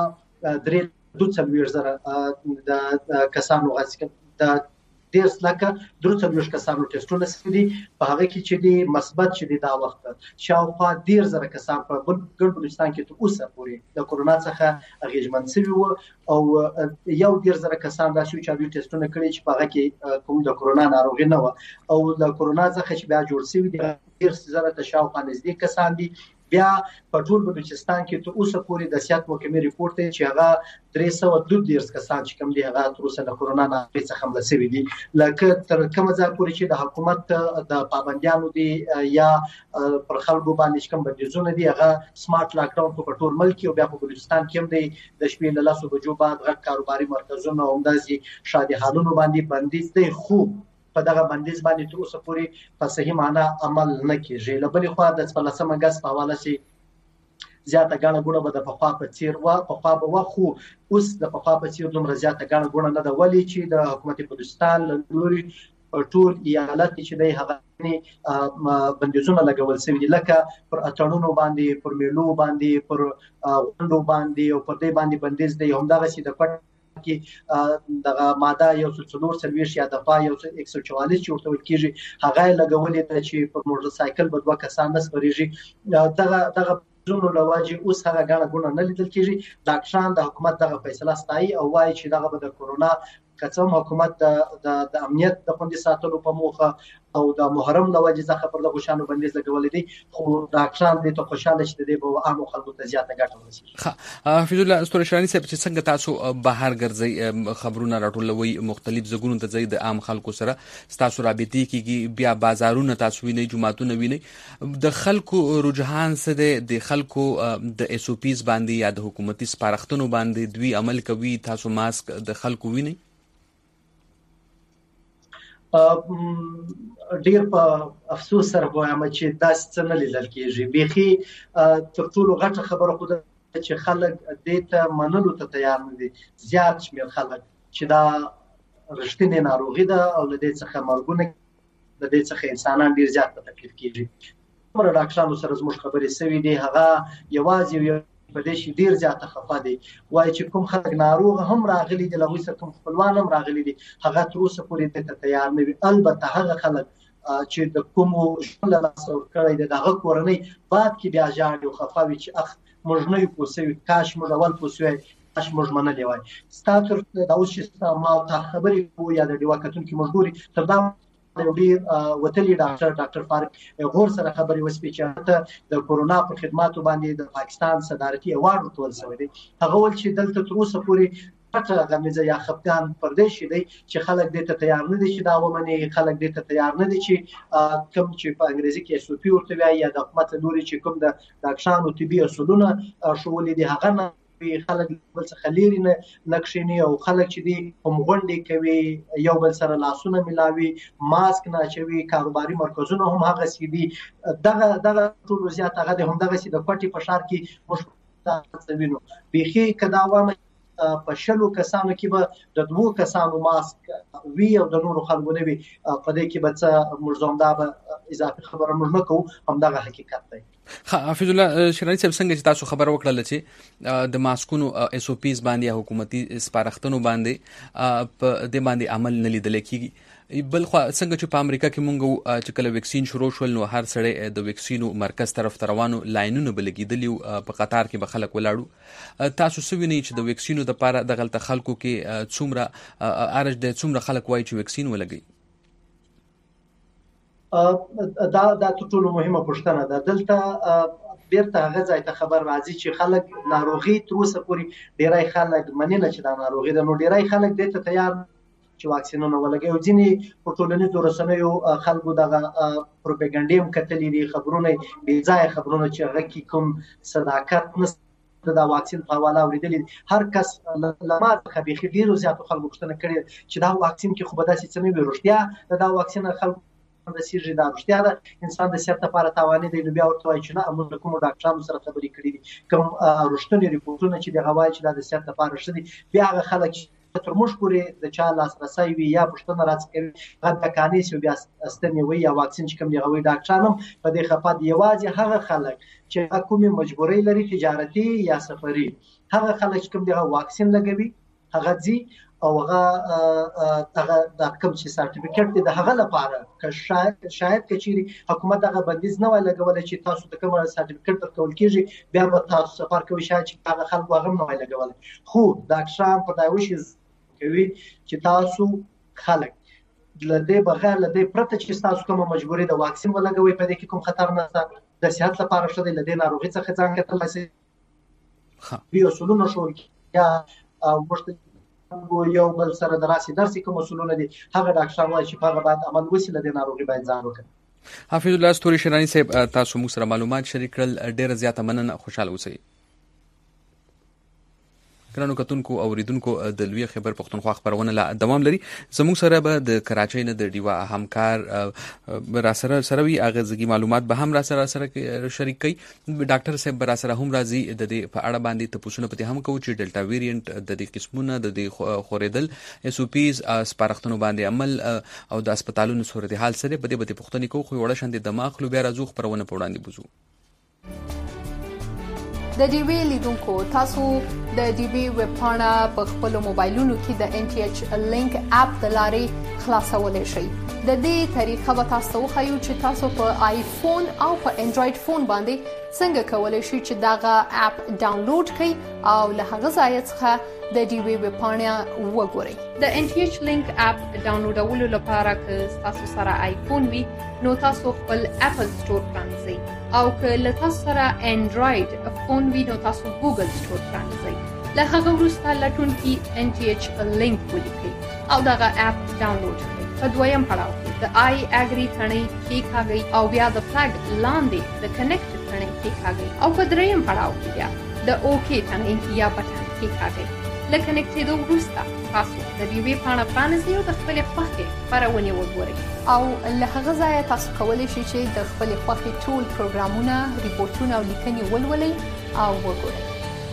3.2 د کسانو غسکه د 10 لکه 3 کسانو ټیسټونه سوي دي په هغه کې چې دی مثبت چې دی دا وخت شاوخوا 10,000 کسان په ګڼ بلوچستان کې ته اوسه پورې د کرونا څخه اغېزمن شوي وو او یو 10,000 کسان دا شو چې دوی ټیسټونه کړي چې په هغه کې کوم د کرونا ناروغي نه و او د کرونا څخه چې بیا جوړ شوی دي 10,000 ته شاوخوا نږدې کسان دي. بیا په ټول بلوچستان کې ته اوسه پورې د صحت محکمې ریپورت دی چې هغه 332 کسان چې کوم دي هغه تر اوسه د کرونا ناروغي څخه مړه شوي دي. لکه تر کومه ځای پورې چې د حکومت د پابندیانو دي یا پر خلکو باندې کوم بندیزونه دي هغه سمارټ لاک ډاون په ټول ملک او بیا په بلوچستان کې هم دی د شپې له 10 بجو بعد غټ کاروباري مرکزونه او همداسې شادي حالونو باندې بندیز دی خو په دغه بندیز باندې تر اوسه پورې په صحیح معنا عمل نه کیږي. لبلې خو د 14 اگست په حواله سي زیاته غاڼه ګونه به د پخوا په چیر وا پخوا به خو اوس د پخوا په چیر دومره زیاته غاڼه ګونه نه ده ولی چې د حکومت بلوچستان لوري ټول ایالت چې د هغه بندیزونه لګول شوی دي لکه پر اتړونو باندې پر میلو باندې پر غونډو باندې او پر دې باندې بندیز دی. همدغه سي د پټ کې دغه ماده یو څلور سرویش یا د پا یو 144 چې ورته ویل کېږي هغه لګولې ده چې په موټر سایکل به دوه کسان نسپریږي. دغه زونو لواجی اوس هغه غاڼه ګونه نه لیدل کېږي. ډاکټران د حکومت دغه فیصله ستایي او وایي چې دغه به د کرونا کڅم حکومت د امنیت د خوندي ساتلو په موخه او د محرم د وجې څخه پر دغه شانو بندیز لګولې دي، خو ډاکټران دې ته خوشاله چې د به عام خلکو ته زیاته ګټه ورسیږي.
حفیظ الله استورشرانی صاحب چې څنګه تاسو بهر ګرځي خبرونه راټولوي مختلف ځایونو ته ځي د عام خلکو سره تاسو رابطې کیږي بیا بازارونه تاسو وینئ جمعهتونه وینئ د خلکو رجحان څه دی د خلکو د اس او پیز باندې یا د حکومتي سپارښتنو باندې دوی عمل کوي تاسو ماسک د خلکو وینئ؟
ډیر په افسوس سره وایم چې داس څه نه لیدل کیږي. بیخي تر ټولو غټه خبره خو چې خلک دې ته منلو ته تیار نه دي. زیات شمیر خلک چې دا رښتینې ناروغي ده او له دې څخه مرګونه د دې څخه انسانان ډیر زیات تکلیف کیږي. کومه ډاکټرانو سره زموږ خبرې سوي دي هغه یوازې په دې شي ډیر زیاته خفه دي، وایي چې کوم خلک ناروغ هم راغلي دي لغوی سره کوم خپلوان هم راغلي دي هغه تر اوسه پورې دې ته تیار نه وي. البته هغه خلک چې د کومو ژوند له لاسه ورکړی دی د هغه کورنۍ بعد کې بیا ژاړي او خفه وي چې اخ موږ نه یو پوه سوي، کاش موږ اول پوه سوی، کاش موږ منلی وای. ستا تر دا اوس چې ما ته خبرې کوو یا د ډیوا کتونکي موږ ګوري تر دا یو ډیر وتلی ډاکټر فاروق غور سره خبرې وسپې چې د کورونا په خدماتو باندې د پاکستان صدارتي ایوارډ ورکول شوی دی. هغه ول چې دلته تر اوسه پورې پټه غمیزه یا خفګان پردیش دی چې خلک دې ته تیار نه دي چې دا ومني، خلک دې ته تیار نه دي چې کوم چې په انګریزي کې اس او پی ورته وایي یا د حکومت لوري چې کوم د ډاکټرانو طبي اصولونه شولې دي هغه نه خلک بل څه خلیری نه نقشینی او خلک چې دی هم غونډې کوي یو بل سره لاسونه ملاوي ماسک نه چوي کاروباري مرکزونه هم هغه سیدي دغه ټول زیات هغه هم دغه سید کوټي په شهر کې مشکل وینو. بيخي کدا وامه په شلو کسانو کې به د 2 کسانو ماسک وی او د نورو خلکو نه وي په دې کې به څه مرزومدا به اضافي خبره موږ نه کوو، هم دغه حقیقت دی.
حفیظ الله شرانی صاحب څنګه چې تاسو خبر وکړل چې د ماسکونو اس او پیز باندې یا حکومتي سپارښتنو باندې په دې باندې عمل نه لیدل کیږي، بل خو څنګه چې په امریکا کې مونږ چې کله ویکسین شروع شول نو هر سړی د ویکسینو مرکز طرف ته روانو لاینونه بلګیدلی په قطار کې به خلک ولاړو. تاسو سوینئ چې د ویکسینو د لپاره د غلطه خلکو کې څومره ارج د څومره خلک وایي چې ویکسین ولګي؟
دا ټول مهمه پوښتنه ده. دلته بیرته هغه ځای ته خبر راځي چې خلک ناروغي تر اوسه پورې ډیری خلک مني نه چې دا ناروغي ده، نو ډیری خلک دې ته تیار چې واکسینونه ولګي او ځینې په ټولنیزو رسنیو خلکو دغه پروپاګاندا هم کتلې دي، خبرونه بې ځایه خبرونه چې هغه کې کوم صداقت نشته د واکسین په حواله اوریدلې. هر کس لمر خبيخي ډیرو زیاتو خلکو پوښتنه کړې چې دا واکسین کې خو به داسې څه نه وي، رښتیا دا واکسین خلکو د سیږي دا رښتیا ده انسان د صحت لپاره تاواني دی. نو بیا ورته وایي چې نه موږ کوم ډاکټرانو سره خبرې کړې دي کوم رښتونی ریپورتونه چې دغه وایي چې دا د صحت لپاره ښه دي، بیا هغه خلک تر موږ پورې د چا لاسرسی وي یا پوښتنه راڅخه هغه د کانې سو بیا استنی وي یا واکسین چې کوم دی غوي ډاکټران هم په دې خپه دی. یوازې هغه خلک چې کومه مجبورۍ لري تجارتي یا سفري هغه خلک کوم دی واکسین لګوي هغه ځي او هغه د کوم چې سرټیفیکټ دی د هغه لپاره که شاید کچيري حکومت هغه بندیز نه وای لګول چې تاسو د کوم سرټیفیکټ ورکول کیږي بیا به تاسو سفر کوئ شاید چې هغه خلکو هغه نه وای لګول، خو ډاکټران په دایوشي کوي چې تاسو خلک لدې بغیر لدې پرته چې تاسو کوم مجبوري د واکسین ولګوي په دې کې کوم خطر نشته، د صحت لپاره ښه دی، لدې ناروغي څخه ځان کتل شي بیا اصولونه شول یا ورته یو بل سره دراسي درسي کوم اصولونه دي هغه ډاکټر وايي چې هغه باید عمل وسیله د ناروغي باید ځان وکړي.
حفیظ الله استورشرانی صاحب تاسو موږ سره معلومات شریک کړل، ډیره زیاته مننه، خوشاله اوسئ. ګرانو کتونکو او اوریدونکو د لوی خبر پښتونخوا خبرونه لا دوام لري. زموږ سره به د کراچۍ نه د ډیوا همکار را سره وي اغازګي معلومات به هم را سره شریک کړي. ډاکټر صاحب را سره هم راځي د دې په اړه باندې تاسو په هم کوو چې ډیلټا ویریانت د دې قسمونه د دې خوریدل اس او پیز سپارښتنو باندې عمل او د هسپتالونو صورتحال سره په دې پښتني کوو خو وړه شاندې دماغ لو بیا راځو خبرونه په وړاندې بوزو.
د ډي وی لیدونکو تاسو د ډي وی ویب پاڼه په خپل موبایلونو کې د ان ټي ایچ لینک اپ د لارې خلاصولای شئ. د دې طریقه به تاسو خو چې تاسو په آیفون او په انډراید فون باندې څنګه کولای شئ چې داغه اپ ډاونلوډ کړئ او له هغه ځای څخه د ډیوی ویب پاڼه وګورئ. د NTH لینک اپ ډاونلوډولو لپاره که تاسو سره آیفون وي نو تاسو خپل اپل سٹور پرانځئ او که له تاسو سره انډراید فون وي نو تاسو ګوګل سٹور پرانځئ. له هغه وروسته لټونکي NTH لینک ولیکئ او دغه اپ ډاونلوډ کړئ. په دویم پړاو کې د آی اګری تڼۍ کېکاږئ او بیا د فلګ لاندې د کنیکټ تڼۍ کېکاږئ او په دریم پړاو کې بیا د اوکې تڼۍ یا بټن کېکاږئ. له کنیکټېدو وروسته تاسو د ډیوی پاڼه پرانیزئ او د خپلې خوښې خپرونې وګورئ او له هغه ځایه تاسو کولی شئ چې د خپلې خوښې ټول پروګرامونه، ریپورټونه او لیکنې ولولئ او وګورئ.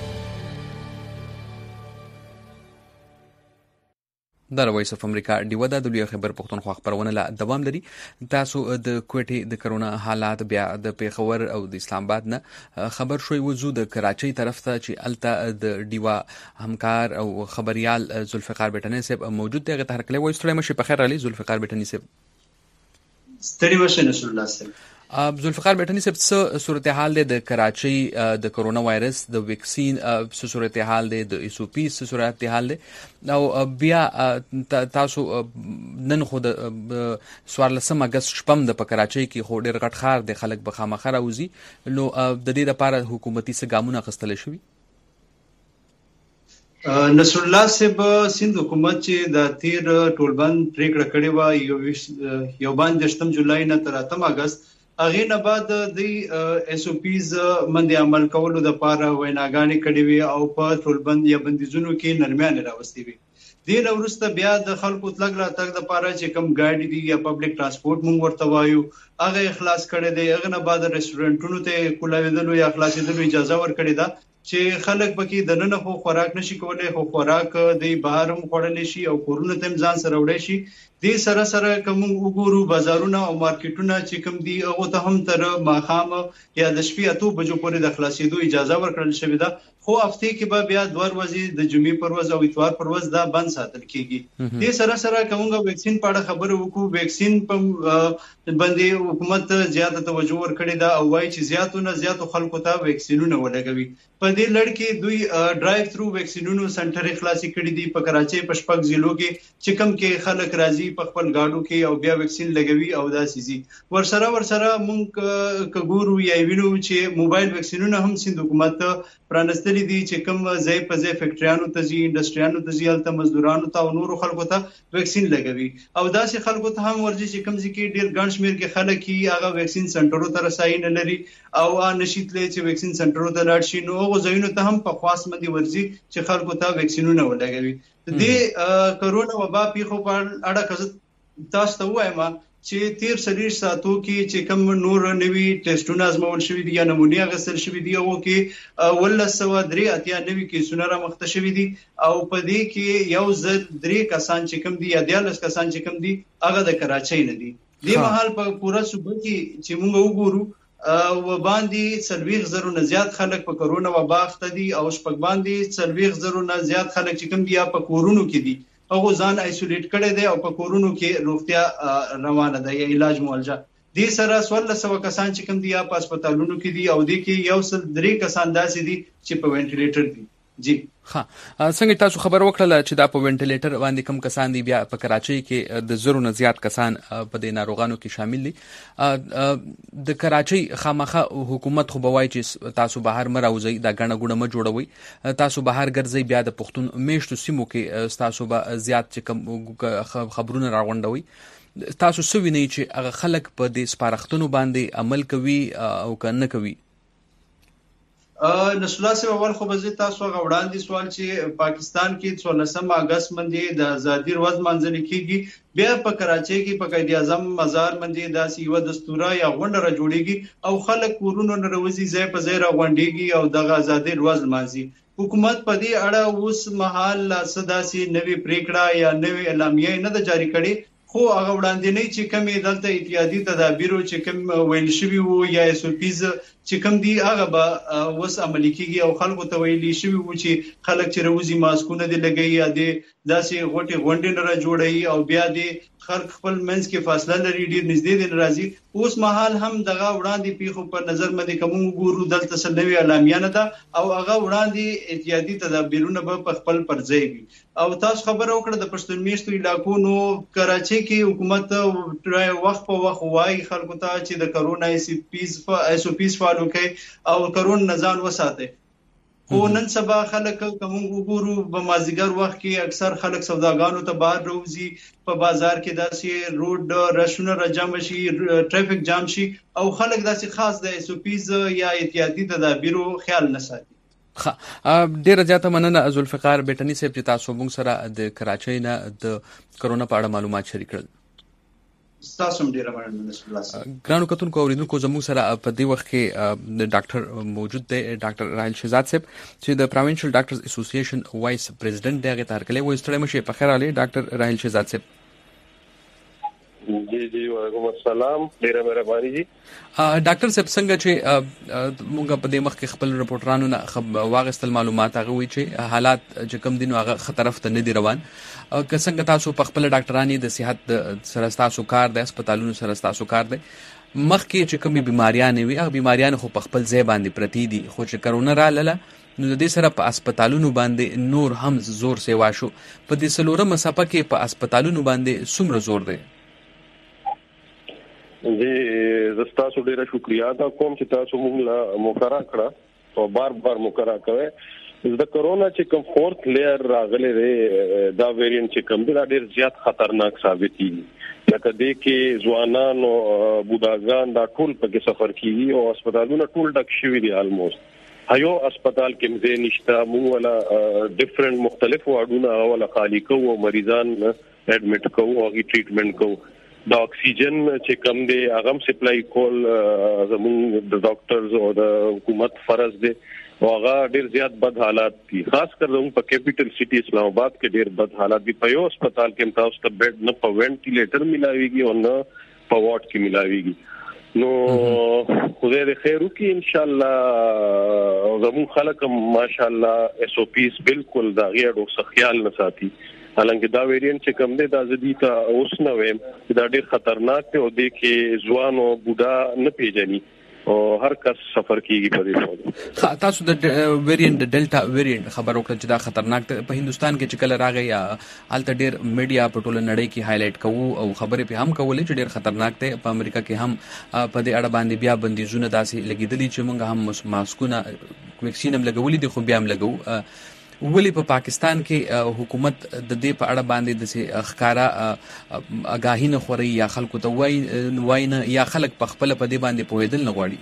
د وایس اف امریکا ډیوه د لوی خبر پښتونخوا خبرونه لا دوام لري. تاسو د کوټې د کرونا حالات بیا د پیښور او د اسلام آباد نه خبر شوي وزو د کراچۍ طرف ته چې الته د ډیوه همکار او خبريال ذوالفقار بیٹنی صاحب موجود دی. غته هرکلی وایي ستړي مشه په خیر علي ذوالفقار بیٹنی صاحب.
ستړي مشه نصر الله صاحب.
ذوالفقار بیٹنی صاحب څه صورتحال دی د کراچۍ د کرونا وایرس د ویکسین څه صورتحال دی د SOP څه صورتحال دی او بیا تاسو نن خو د 14 اگست شپم د کراچۍ کې خو ډېر غټ ښار د خلک به خامخا راوځي نو د دې لپاره حکومتي څه ګامونه اخیستل شوي؟
نصر الله صاحب سند حکومت چې د تیر ټولبند پریکړه کړې و یو باندې 8 جولای نه تر 8 اگست هغه نه بعد د SOPs باندې عمل کولو د لپاره ویناګانې کړې وي او په ټولبند یا بندیزونو کې نرمانه راوستي وي. دین ورسته بیا د خلکو تلګ را تک د لپاره چې کم ګاډي دي یا پبلک ترانسپورت مونږ ورته وایو هغه اخلاص کړي دي. هغه نه بعد رستورانټونو ته کولاویدلو یا خلاصېدلو اجازه ورکړي ده چې خلک پکې د نن خو خوراک نشي کولای خو خوراک د بهرم خوړل شي او کورونه تم ځان سره وړي شي. د سره سره کوم وګورو بازارونه او مارکیټونه چې کوم دي هغه ته هم تر ماخام یا د شپې 8 بجو پورې د خلاصېدو اجازه ورکړل شوې ده. خو هفته کې به بیا 2 ورځې د جمعې پر ورځ او اتوار پر ورځ دا بند ساتل کیږي. د سره سره کومه ویکسین په اړه خبره وکړو. ویکسین په باندې حکومت زیاته توجه ورکړې ده او وايي چې زیاتونه زیاتو خلکو ته ویکسینونه ولګوي. په دې لړ کې دوی ډرایو تھرو ویکسینونو سنټر خلاصي کړي دي په کراچۍ په شپږ ضلعو کې چې کوم کې خلک راځي په خپل گاډو کې او بیا ویکسین لګوي او دا سيزي ورسره مونږ کګورو یا وینو چې موبایل ویکسینونه هم سند حکومت پرانستلي دي چې کوم ځای په ځای فیکټریانو ته ځي انډستریانو ته ځي الته مزدورانو ته او نورو خلکو ته ویکسین لګوي او داسې خلکو ته هم ورځي چې کوم ځکه ډیر ګڼ شمیر کې خلک یې هغه ویکسین سنټرو ته رسایي نه لري او نشیتلې چې ویکسین سنټرو ته لاړ شي نو هغه ځایونو ته هم په خاص مدي ورځي چې خلکو ته ویکسینونه ولګوي. د کرونا وبا پیښو په اړه تاسو ته وایم چې تیر 30 ساعتو کې چې کوم نور نوي ټیسټونه ازمول شوي دي یا نمونه غسل شوي دي او کې 1993 کیسونه را مخته شوي دي او په دې کې یو ځل 3 کسان چې کوم دي یا 10 کسان چې کوم دي هغه د کراچۍ نه دي. د مهال په پورا صوبه کې چې موږ وګورو و باندې 40,000 نه زیات خلک په کرونا وبا اخته دي او شپږ باندې 40,000 نه زیات خلک چې کوم دي په کورونو کې دي هغه ځان آیسولیټ کړي دي او په کورونو کې روغتیا روانه ده یا علاج معالجه دي. سره 1600 کسان چې کوم دي په هسپتالونو کې دي او د کې یو څل 3 کسان داسې دي چې په وینټیلیټر دي. جی
ها څنګه تاسو خبر وکړه چې دا په وینټیلیټر باندې کم کسان دي بیا په کراچۍ کې د زرو نه زیات کسان په د ناروغانو کې شامل دي. د کراچۍ خامخه حکومت خو بوای چې تاسو بهر مراوځي دا غنه غونه م جوړوي تاسو بهر ګرځي بیا د پښتون میشتو سیمو کې تاسو به زیات چې کم خبرونه راغونډوي. تاسو سوي نه چې هغه خلک په دې سپارښتنو باندې عمل کوي او کنه کوي؟
نسلا سے اول خو به تاسو غوړاندې سوال چې پاکستان کې 14 اگست باندې د ازادي ورځ منځل کیږي بیا په کراچۍ کې په قائد اعظم مزار باندې داسې یو دستوره یا غونډه جوړیږي او خلک کورونو نه روزي ځای په ځای راغونډيږي او د ازادي ورځ مانځي. حکومت په دې اړه اوس مهال صداسي نوې پریکړه یا نوې اعلامیه نه د جاری کړي خو هغه وړاندې نه چې کومې دلته احتیاطي تدابیر چې کوم ویل شوی وو یا SOPs چې کوم دی هغه به وس عملي کیږي او خلکو ته ویلي شوی و چې خلک چې روزي ماسکونه دي لګي یا دي داسې غوټي غونډې نه را جوړي او بیا دي خلک خپل منځ کې فاصله لري ډیر نږدې دي ناراضي اوس مهال هم دغه وړاندې پیخو په نظر باندې کوم ګورو دلته سلوي اعلامیه ده او هغه وړاندې احتیاطي تدابیرونه به خپل پر ځای وي او تاسو خبر اوکړه د پښتون میشتو علاقو نو کراچي کې حکومت وخت په وخت وایي خلکو ته چې د کرونا اس او پیز فالو کوي او کرونا نزان وساتي خو نن سبا خلک کوم وګورو په مازیګر وخت کې اکثر خلک سوداګانو ته بهر روزي په بازار کې داسې روډ رشونه راجم شي ټریفیک جام شي او خلک داسې خاص د اس او پیز یا احتیاطي تدابیرو خیال نه ساتي.
ډیره زیاته مننه ذوالفقار بیٹنی صاحب چې تاسو موږ سره د کراچۍ نه د کرونا په اړه معلومات شریک کړل.
تاسو هم ډیره مننه.
ګرانو کتونکو اوریدونکو زموږ سره په دې وخت کې د ډاکټر موجود دی ډاکټر راحیل شهزاد صاحب چې د پروینشل ډاکټرز اسوسییشن وایس پریزیډنټ دی هغه تارکلې وایي ستړي مشه په خیر علي ډاکټر راحیل شهزاد صاحب.
جی وعلیکم السلام ډیره مهرباني جی.
ډاکټر صاحب څنګه چې موږ په دې مخ کې خپل رپورټرانو نه واغستل معلومات هغه وی چې حالات چې کم دینو هغه خطرف ته نه دی روان که څنګه تاسو په خپل ډاکټرانی د صحت سره تاسو کار د هسپتالونو سره تاسو کار دی مخکې چې کومي بیماریاں وي هغه بیماریاں خو په خپل ځای باندې پرتی دي خو چې کرونا رااله نو د دې سره په هسپتالونو باندې نور هم زور سیوا شو په دې سلوره مسافه کې په هسپتالونو باندې څومره زور دی؟
جی تاسو ډیره شکریا دا کوم چې تاسو موږ لا مقرره کړه او بار مقرره کوي د کرونا چې کوم فورث لیئر راغلی دی دا ویریانت چې کوم دا ډیر زیات خطرناک ثابت دي لکه دې کې ځوانان او بوډاګان دا ټول پکې سفر کوي او هسپتالونه ټول ډک شوي دي الموست هيو هسپتال کې مزه نشته موږ ولا ډیفرنٹ مختلف واډونه ولا خالی کوو مریضان اډمټ کوو او ټریټمنټ کوو د اکسیجن چې کم دی هغه سپلای کول زموږ د ډاکټرز او د حکومت فرض دی او هغه ډیر زیات بد حالات دي خاص کر زموږ په کیپټل سټي اسلام آباد کې ډیر بد حالات دي په یو هسپتال کې تاسو ته بیډ نه په وینټیلیټر ملاويږي او نه په واټ کې ملاويږي نو خدای دې خیر وکړي ان شاء الله زموږ خلک ماشاءالله اس او پیز بالکل دا غیړو سخیال نه ساتي حالانکه دا ویریانت چې کوم دی دا زدي ته اوس نه ویم دا ډیر خطرناک دی او د کې ځوان او بوډا نه پیژني او هر کس سفر کیږي په دې ډول.
تاسو د ویریانت ډیلټا ویریانت خبر وکړه چې دا خطرناک دی په هندستان کې چې کله راغی الته ډیر میډیا په ټوله نړۍ کې هایلایټ کوو او خبرې په هم کولې چې ډیر خطرناک دی په امریکا کې هم په دې اړه باندې بیا بندیزونه داسې لګیدلي چې موږ هم ماسکونه ویکسین هم لګولې دي خو بیا هم لګو ولی په پاکستان کې حکومت د دې په اړه باندې د ښکارا آگاهی نه خوري یا خلکو ته وای نه یا خلک په خپل په دې باندې پوهیدل نه غواړي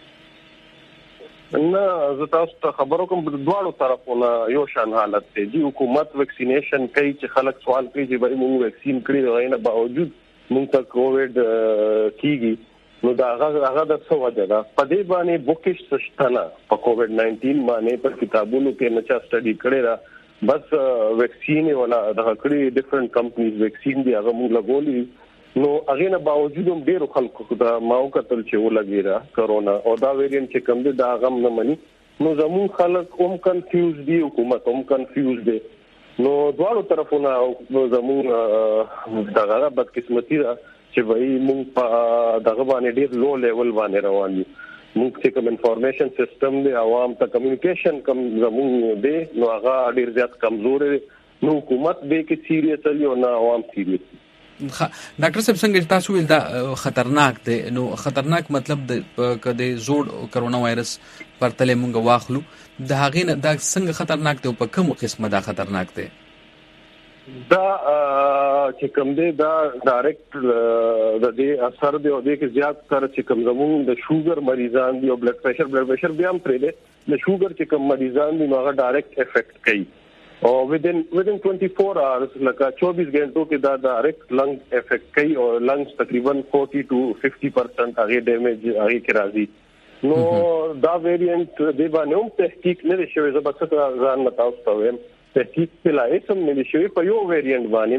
نه زه تاسو ته خبرو کوم د دواړو طرفونو یو شان حالت دی چې حکومت ویکسینیشن کوي چې خلک سوال کوي چې به موږ ویکسین کړی نه باوجود موږ ته کووډ کیږي نو دا هغه د څه وجه ده په دې باندې بوکش سشتنه په کووډ 19 باندې په کتابونو کې نه چا سټډي کړی را بس ویکسین ولا د کړي ډیفرنٹ کمپنیز ویکسین دی هغه موږ لګولي نو هغه نه باوجود هم ډیرو خلکو دا ماو کتل چې ولګی را کرونا او دا ویریانت چې کوم دی دا هغه نه مني نو زمون خلک هم کنفیوز دي حکومت هم کنفیوز دي نو دواړو طرفونو زمون دغه بدقسمتي ده چې وایي موږ په دغه باندې ډیر لو لیول باندې روان یو موږ چې کوم انفارمیشن سیستم دی عوام ته کمیونیکیشن کم زموږ دی نو هغه ډیر زیات کمزور دی نو حکومت به کې سیریسلی او نه عوام سیریس.
ډاکټر صاحب څنګه تاسو ویل دا خطرناک دی نو خطرناک مطلب د کده زوړ کرونا وایرس پرتلې مونږ واخلو د هغې نه دا څنګه خطرناک دی او په کوم قسمه دا خطرناک دی؟
دا چې کوم دی دا ډایرکټ د دې اثر دی او د کې زیات تر چې کوم زموږ د شوګر مریضان دي او بلډ پريشر بیا هم پرې دی د شوګر چې کوم مریضان دي نو هغه ډایرکټ افیکټ کوي او within 24 hours لکه 24 غنټو کې دا ډایرکټ لنګ افیکټ کوي او لنګز تقریبا 40 to 50% هغه ډیمیج هغه کې راځي نو دا ویریانت دی باندې هم تحقیق نه شوی زبرڅه ځان متاوس کوم تحقیق په لای سم نه شوی په یو ویریانت باندې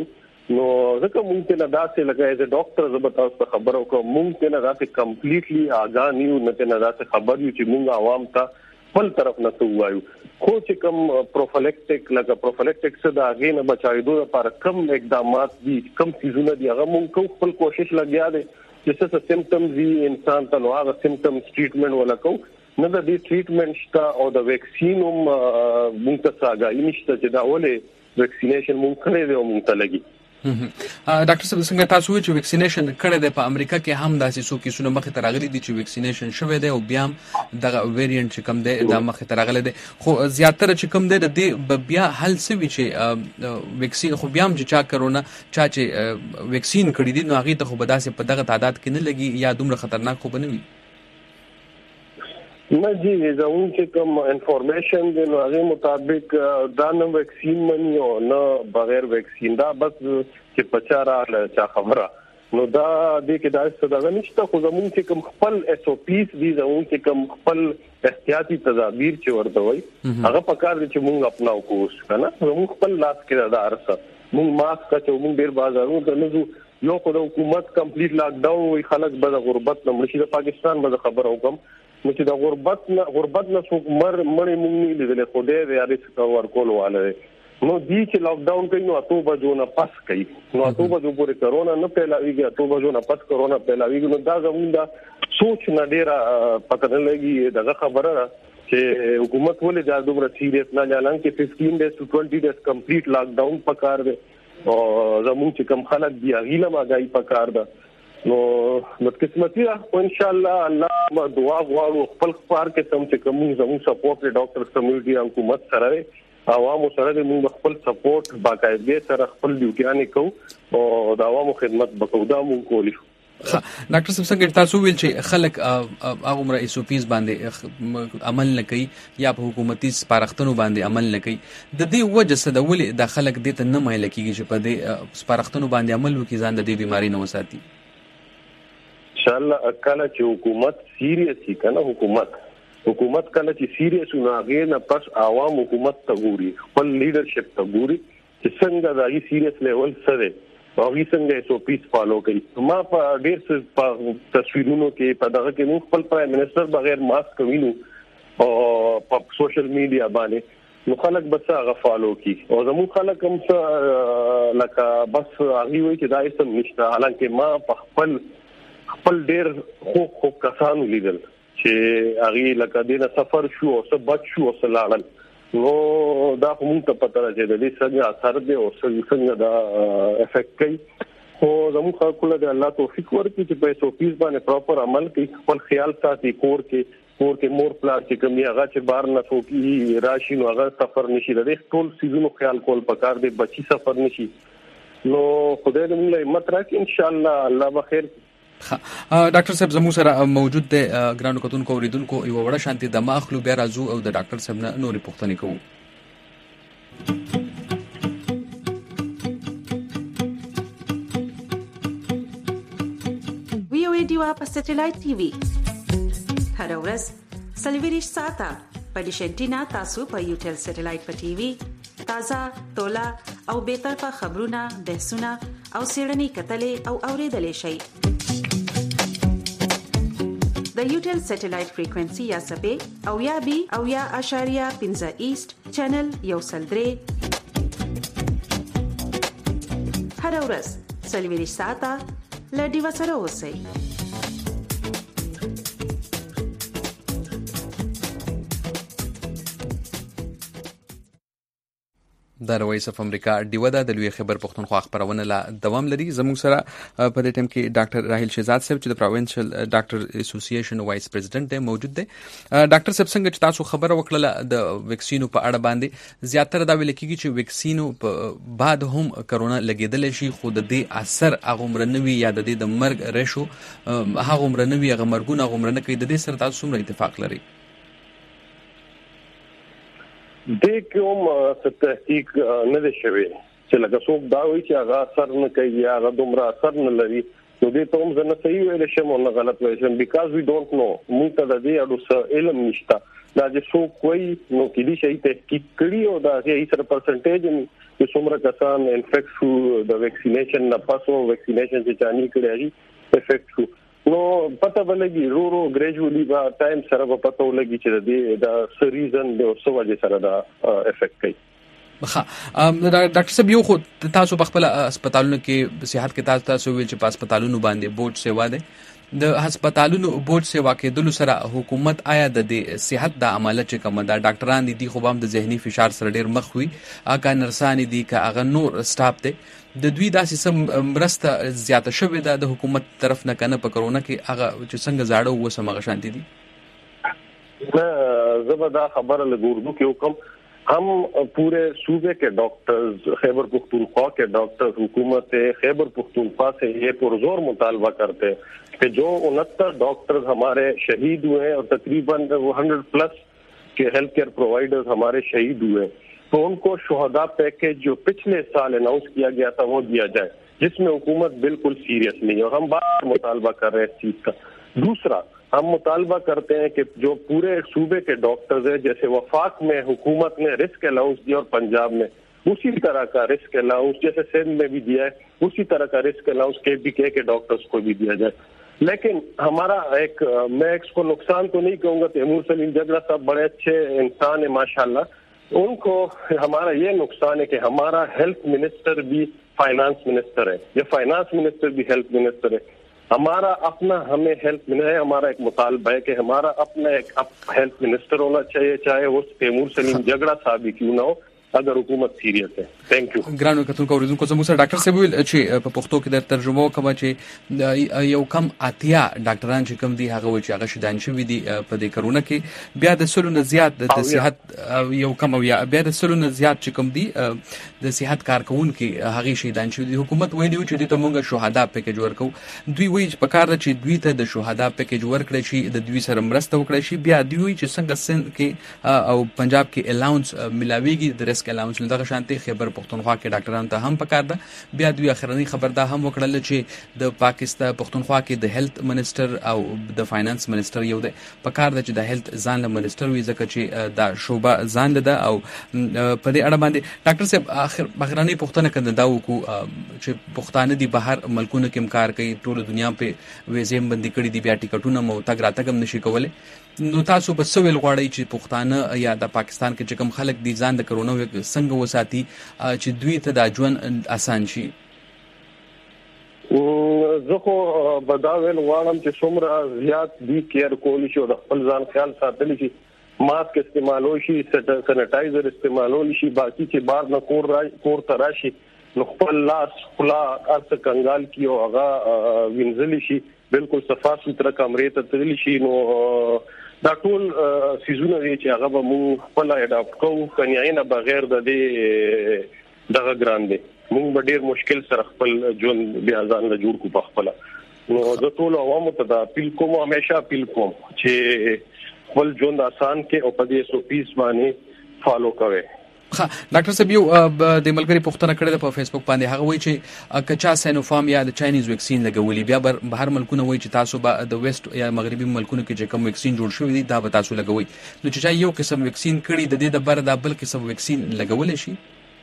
نو ځکه ممکن داسې لکه ایز ا ډاکټر زه به تاسو ته خبرو کوم ممکن داسې کمپلیټلی آگاه نیو نه داسې خبر یو چې موږ عوام ته خپل طرف نه وایو خو چې کوم پروفیلیکټک څه د هغې نه بچاوېدو لپاره کوم اقدامات دي کوم څیزونه دي هغه موږ کوو خپل کوشش لګیا دی چې څه سمپټمز دي انسان ته نو هغه سمپټمز ټریټمنټ ولا کوو نه د دې ټریټمنټ شته او د ویکسین هم موږ ته آگاهي نشته چې دا ولې ویکسینیشن موږ کړی دی او موږ ته لګي
ډاکټر صاحب څنګه تاسو وایئ چې ویکسینیشن کړی دی په امریکا کې هم داسې څو کیسونه مخې ته راغلي دي چې ویکسینیشن شوی دی او بیا هم دغه ویریانټ چې کوم دی دا مخې ته راغلی دی خو زیاتره چې کوم دی د دې بیا حل سوي چې ویکسین خو بیا هم چې چا کرونا چا چې ویکسین کړی دي نو هغې ته خو به داسې په دغه تعداد کې نه لګي یا دومره خطرناک خو به نه وي
نه جی زموږ چې کوم انفارمیشن دی نو هغې مطابق دا نه ویکسین مني او نه بغیر ویکسین دا بس چې په چا راغله چا خبره نو دا دې کې دا څه دغه نشته خو زموږ چې کوم خپل SOPs دي زموږ چې کوم خپل احتیاطي تدابیر چې ورته وایي هغه پکار دي چې موږ اپناو کوو کنه زموږ خپل لاس کې دا ارسه موږ ماسک چې موږ ډیر بازارونو ته نه یو خو د حکومت کمپلیټ لاک ډاون وي خلک به د غربت نه مړ شي د پاکستان به خبر وکم نو چې د غربت نه څوک مړی مونږ نه لیدلې خو دې د یاري ورکول واله نو دی چې لاک ډاون کوي نو اته بجو نه پس کوي نو اته بجو پورې کرونا نه پیلاویږي اته بجو نه پس کرونا پیلاویږي نو دا زموږ دا سوچ نه ډیره پته نه لګي دغه خبره چې حکومت ولې دا دومره سیریس نه لاله کې 15 days to 20 days کمپلیټ لاک ډاون پکار دی او زموږ چې کم خلک دی غیله ماګای پکار ده نو بدقسمتي او ان شاء الله ما دعا غواړو خپل خبر کې تم چې کوم زموږ سپورټ ډاکټر کمیونټي حکومت سره عوامو سره د موږ خپل سپورټ باقاعده سره خپل ډیوټیانې کوو او د عوامو خدمت وکړو دا موږ کولی
ډاکټر صاحب څنګه تاسو ویل چې خلک هغه عمره SOPs باندې عمل نه کوي یا په حکومتي سپارښتنو باندې عمل نه کوي د دې وجه څه د ولې د خلک دې ته نه مایل کیږي چې په دې سپارښتنو باندې عمل وکړي ځان د دې بیماری نه وساتي
ان شاء الله کله چې حکومت سیریس کنه حکومت کله چې سیریس نه غیر نه پس عوام حکومت ته ګوري خپل لیډرشپ ته ګوري چې څنګه دا سیریس لیول سره او څنګه SOPs فالو کوي ما په ډیر څه تصویرونو کې په دغه کې نو خپل پرایم منسٹر بغیر ماسک وینو او په سوشل میډیا باندې نو خلک بس هغه فالو کوي او زموږ خلک هم څه لکه بس هغه وایي چې دا هیڅ نشته حالانکه ما په خپل ډیر خو کسانو لیدل چې هغه لکه دینه سفر شو او څه بچ شو او څه لاړل نو دا کوم ته پته راځي د دې څنګه اثر دی او څنګه دا افیکټ کوي خو زموږ خلکو له الله توفیق ورکړي چې په SOPs باندې پراپر عمل کوي خپل خیال ساتي کور کې مور پلار چې کوم هغه چې بار نه څوک راشي نو هغه سفر نشي د ټول سيزونو خیال کول پکار دی بچي سفر نشي نو خدای دې موږ همت راکړي ان شاء الله بخیر
ډاکټر صاحب زموږ سره موجود دی ګرانو کتونکو اوریدونکو یو وړه شانتي د ماخلو بیا راځو او د ډاکټر صاحب نه نورې پوښتنې کوو
VOA ډیوا په سټلایټ TV هر ورځ سلویریش ساعته په ډیشنټینا تاسو په یوټل سټلایټ په TV تازه تولا او به طرفه خبرونه بحثونه او سیړنی کتلې او اوریدلې شي د یوټل سټلایټ فریکوئنسي یا سبې او یا بي او یا اشاریه 15 ایست چینل یو سلدري هر ورځ سلویریش ساعته لډي وسره اوسئ
د وایس اف امریکا دیودا د لوی خبر پښتونخوا خبرونه لا دوام لري زموږ سره په دې ټیم کې ډاکټر راهیل شهزاد صاحب چې د پروینشل ډاکټر اسوسییشن وایس پریزیډنټ دی موجود دی ډاکټر صاحب څنګه چې تاسو خبره وکړه د ویکسینو په اړه باندې زیاتره دا ویل کېږي چې ویکسینو په بعد هم کرونا لګیدل شي خو د دې اثر هغه مرنوي یا د دې د مرګ ریشو هغه مرنوي هغه مرګونه هغه مرنه کوي د دې سره تاسو څومره اتفاق لري
د کوم څه تحقیق نه دی شوی چې لکه څوک دا وایي چې هغه اثر نه کوي یا هغه دومره اثر نه لري نو دې ته هم زه نه صحیح ویلی شم او نه غلط ویلی شم بیکاز وی ډونټ نو موږ ته د دې اړو څه علم نشته دا چې څو کوئی نو کې دي شي تحقیق کړي او دا هي سره پرسنټیج چې څومره کسان انفیکټ شو د ویکسینیشن نه پاسو ویکسینیشن چې چاني کړی افیکټ شو نو پته ولګي رو ګریجوالي با ټایم سره په پته ولګي چې دا ریزن د څه وجه سره دا افیکټ کوي.
ډاکټر صاحب یو خو تاسو په خپل هسپتالونو کې صحت کې تاسو ویل چې په هسپتالونو باندې بورډ سیوا ده د هسپتالونو بورډ سیوا کې دلو سره حکومت آیا د صحت د عمله چې کوم دا ډاکټران دي خو هم د ذهني فشار سره ډیر مخ وي اګه نرسان دي که هغه نور سټاف دی د دوی داسې سم مرسته زیاته شوې ده د حکومت طرف نه کنه په کرونا کې هغه چې څنګه زاړه وسه مغه شانتي دي
زبدا خبر لګوردو کې حکم हम पूरे सूबे के डॉक्टर्स खैबर पख्तूनख्वा के डॉक्टर्स हुकूमत खैबर पख्तूनख्वा से ये पुरजोर मुतालबा करते हैं कि जो 69 डॉक्टर्स हमारे शहीद हुए हैं और तकरीबन 100+ के हेल्थ केयर प्रोवाइडर्स हमारे शहीद हुए, तो उनको शुहदा पैकेज जो पिछले साल अनाउंस किया गया था वो दिया जाए, जिसमें हुकूमत बिल्कुल सीरियस नहीं है और हम बार मुतालबा कर रहे हैं इस चीज का. दूसरा, हम मुतालबा करते हैं कि जो पूरे सूबे के डॉक्टर्स हैं, जैसे वफाक में हुकूमत ने रिस्क अलाउंस दिया और पंजाब में उसी तरह का रिस्क अलाउंस जैसे सिंध में भी दिया है, उसी तरह का रिस्क अलाउंस KPK के डॉक्टर्स को भी दिया जाए. लेकिन हमारा मैं इसको नुकसान तो नहीं कहूँगा, तैमूर सलीम जगड़ा साहब बड़े अच्छे इंसान है माशाल्लाह, उनको हमारा ये नुकसान है कि हमारा हेल्थ मिनिस्टर भी फाइनेंस मिनिस्टर है, या फाइनेंस मिनिस्टर भी हेल्थ मिनिस्टर है. हमारा अपना हमें हेल्थ मिनिस्टर है, हमारा एक मुतालबा है कि हमारा अपना एक हेल्थ मिनिस्टर होना चाहिए, चाहे वो तैमूर सलीम जगड़ा साहब ही क्यों ना हो, अगर हुकूमत सीरियस है. Thank you.
ګرانو کتونکو اوریدونکو زموږ سره ډاکټر صاحب ویل چې په پښتو کې د ترجمه وکړه چې یو کم اتیا ډاکټران چې کم دي هغه و چې هغه شیدان شوی دي په دې کرونا کې، بیا د سلو نه زیات د صحت یو کم یا بیا د سلو نه زیات چې کم دي د صحت کارکونکو هغه شیدان شوی دي. حکومت ویلی چې ته مونږه شهدا پیکیج ورکو، دوی وایي چې په کار ده چې دوی ته د شهدا پیکیج ورکړي شي، د دوی سره مرسته وکړي شي. بیا دوی وایي چې څنګه سند کې او پنجاب کې الاونس ملاويږي د ریسک الاونس دغه شانتي خیبر پختونخوا کې ډاکټرانو ته هم پکار ده. بیا دوی اخرنی خبر ده هم وکړل چې د پاکستان پختونخوا کې د هیلث منسٹر او د فاینانس منسٹر یو ده پکار ده چې د هیلث ځان له منسٹر وي، ځکه چې دا شوبه ځان ده او په دې اړه باندې ډاکټر صاحب اخرنی پښتنه کنده دا وکړو چې پښتانه دي بهر ملکونو کې کار کوي، ټول دنیا په ویزې باندې کړي دي، بیا ټیکټونه مو تګ راتګ هم نشي کولای. نو تاسو په سویل غواړئ چې پښتانه یا د پاکستان کې چې کوم خلک دي ځان د کرونا څنګه وساتي چې دوی ته د ژوند آسان شي؟
زه خو بداویل غواړم چې څومره زیات دی کیر کولی شي او د خپل ځان خیال ساتلی شي، ماسک استعمالول شي، سینیټایزر استعمالول شي، باقي چې بار نه کور ته راشي نو خپل لاس خلا ارڅ کنګال کی او هغه وینځلی شي، بالکل صفا سوتره کمرې ته تللی شي. نو دا ټول سيزونه چې هغه به مو خپل اډاپټ کوو، کني نه بغیر د دې دغه ګران دي مونږ به ډیر مشکل سره خپل ژوند بیا ځان له جوړ کو په خپل. نو زه ټول عوامو ته دا اپیل کوم، همیشه اپیل کوم چې خپل ژوند آسان کې او په دې SOPs باندې فالو کوي.
ډاکټر صاحب یو د ملګری پښتنه کړې په فیسبوک باندې هغه وایي چې کچا سینوفارم یا د چاینیز ویکسین لګولي، بیا بهر ملکونه وایي چې تاسو به د ویسټ یا مغربي ملکونو کې چې کوم ویکسین جوړ شوی دی دا به تاسو لګوي. نو چې یو قسم ویکسین کړي د دې د بر د بل قسم ویکسین لګول شي؟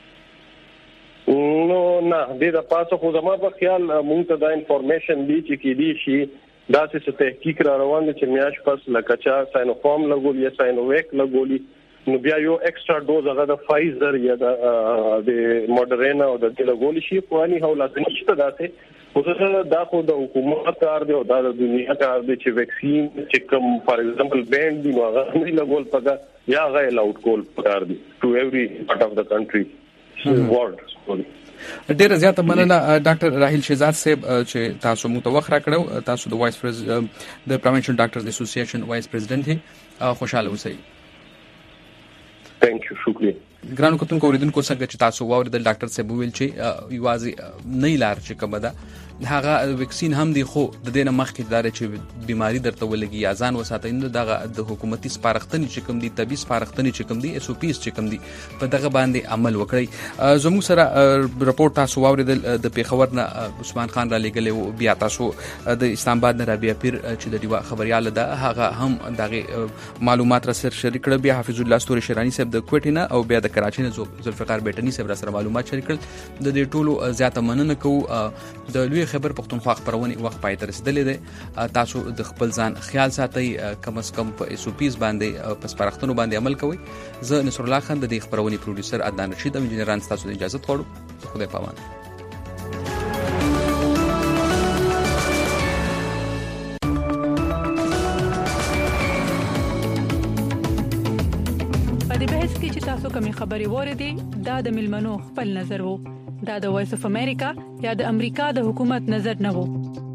نو نه، د دې پاسه خو زما په خیال مونږ ته دا انفارمیشن دی چې کې دی شي دا څه تحقیق را روان دي چې میاش پس لکچا سینوفارم لګول یا ساینوویک لګولي، نو بیا یو ایکسترا ډوز هغه د فایزر یا د مودرنا او د لګول شي قواني حواله نشته داسې خو دا خو د حکومت کار دی او دا د دنیا کار دی چې ویکسین چې کوم فار ایگزامپل بینډ دی نو هغه نه لګول پکا یا غیر لاوټ کول کار دی ټو ایوری پارت اف د کنټری ورلد.
ډیره زیاته مننه ډاکټر راهیل شهزاد صاحب چې تاسو متوخره کړو، تاسو د وایس پریزیډنټ د پروینشل ډاکټرز اسوسییشن وایس پریزیډنټ هي، خوشاله اوسئ.
ثانک یو، شکریہ.
ګرانو کتونکو اوریدونکو څنګه چې تاسو واوریدل ډاکټر صاحب ویل چې یوازې نه لار چې کومه ده هغه ویکسین هم دی خو د دې نه مخکې دا چې بیماری درته ولګي یا ځان وساتئ نو دغه د حکومتي سپارښتنې چې کوم دي طبي سپارښتنې چې کوم دي SOPs چې کوم دي په دغه باندې عمل وکړئ. زموږ سره رپورټ تاسو واوریدل د پیښور نه عثمان خان را لګلې بیا تاسو د اسلام آباد نه رابعه پیر چې د دیوا خبريال ده هغه هم دغه معلومات را سره شریک کړ. بیا حافظ الله ستوري شرانی صاحب د کوټې نه او بیا د کراچۍ نه ذوالفقار بیٹنی صاحب را سره معلومات شریک کړل. د دې ټولو زیاته مننه کوو. د لوی خبر پښتونخوا خبرونه وخت پای ته رسیدلې ده. تاسو د خپل ځان خیال ساتئ، کم از کم په SOPs باندې پس پرختونو باندې عمل کوئ. زه نصر الله خان د دې خبرونې پروډوسر عدنان رشید او انجنیران تاسو ته اجازه غواړم. خدای پامان.
په دې بحث کې چې تاسو کومې خبرې وریدي دا د ملمنو خپل نظر وو. دا د وایس اف امریکا یا د امریکا د حکومت نظر نه وو.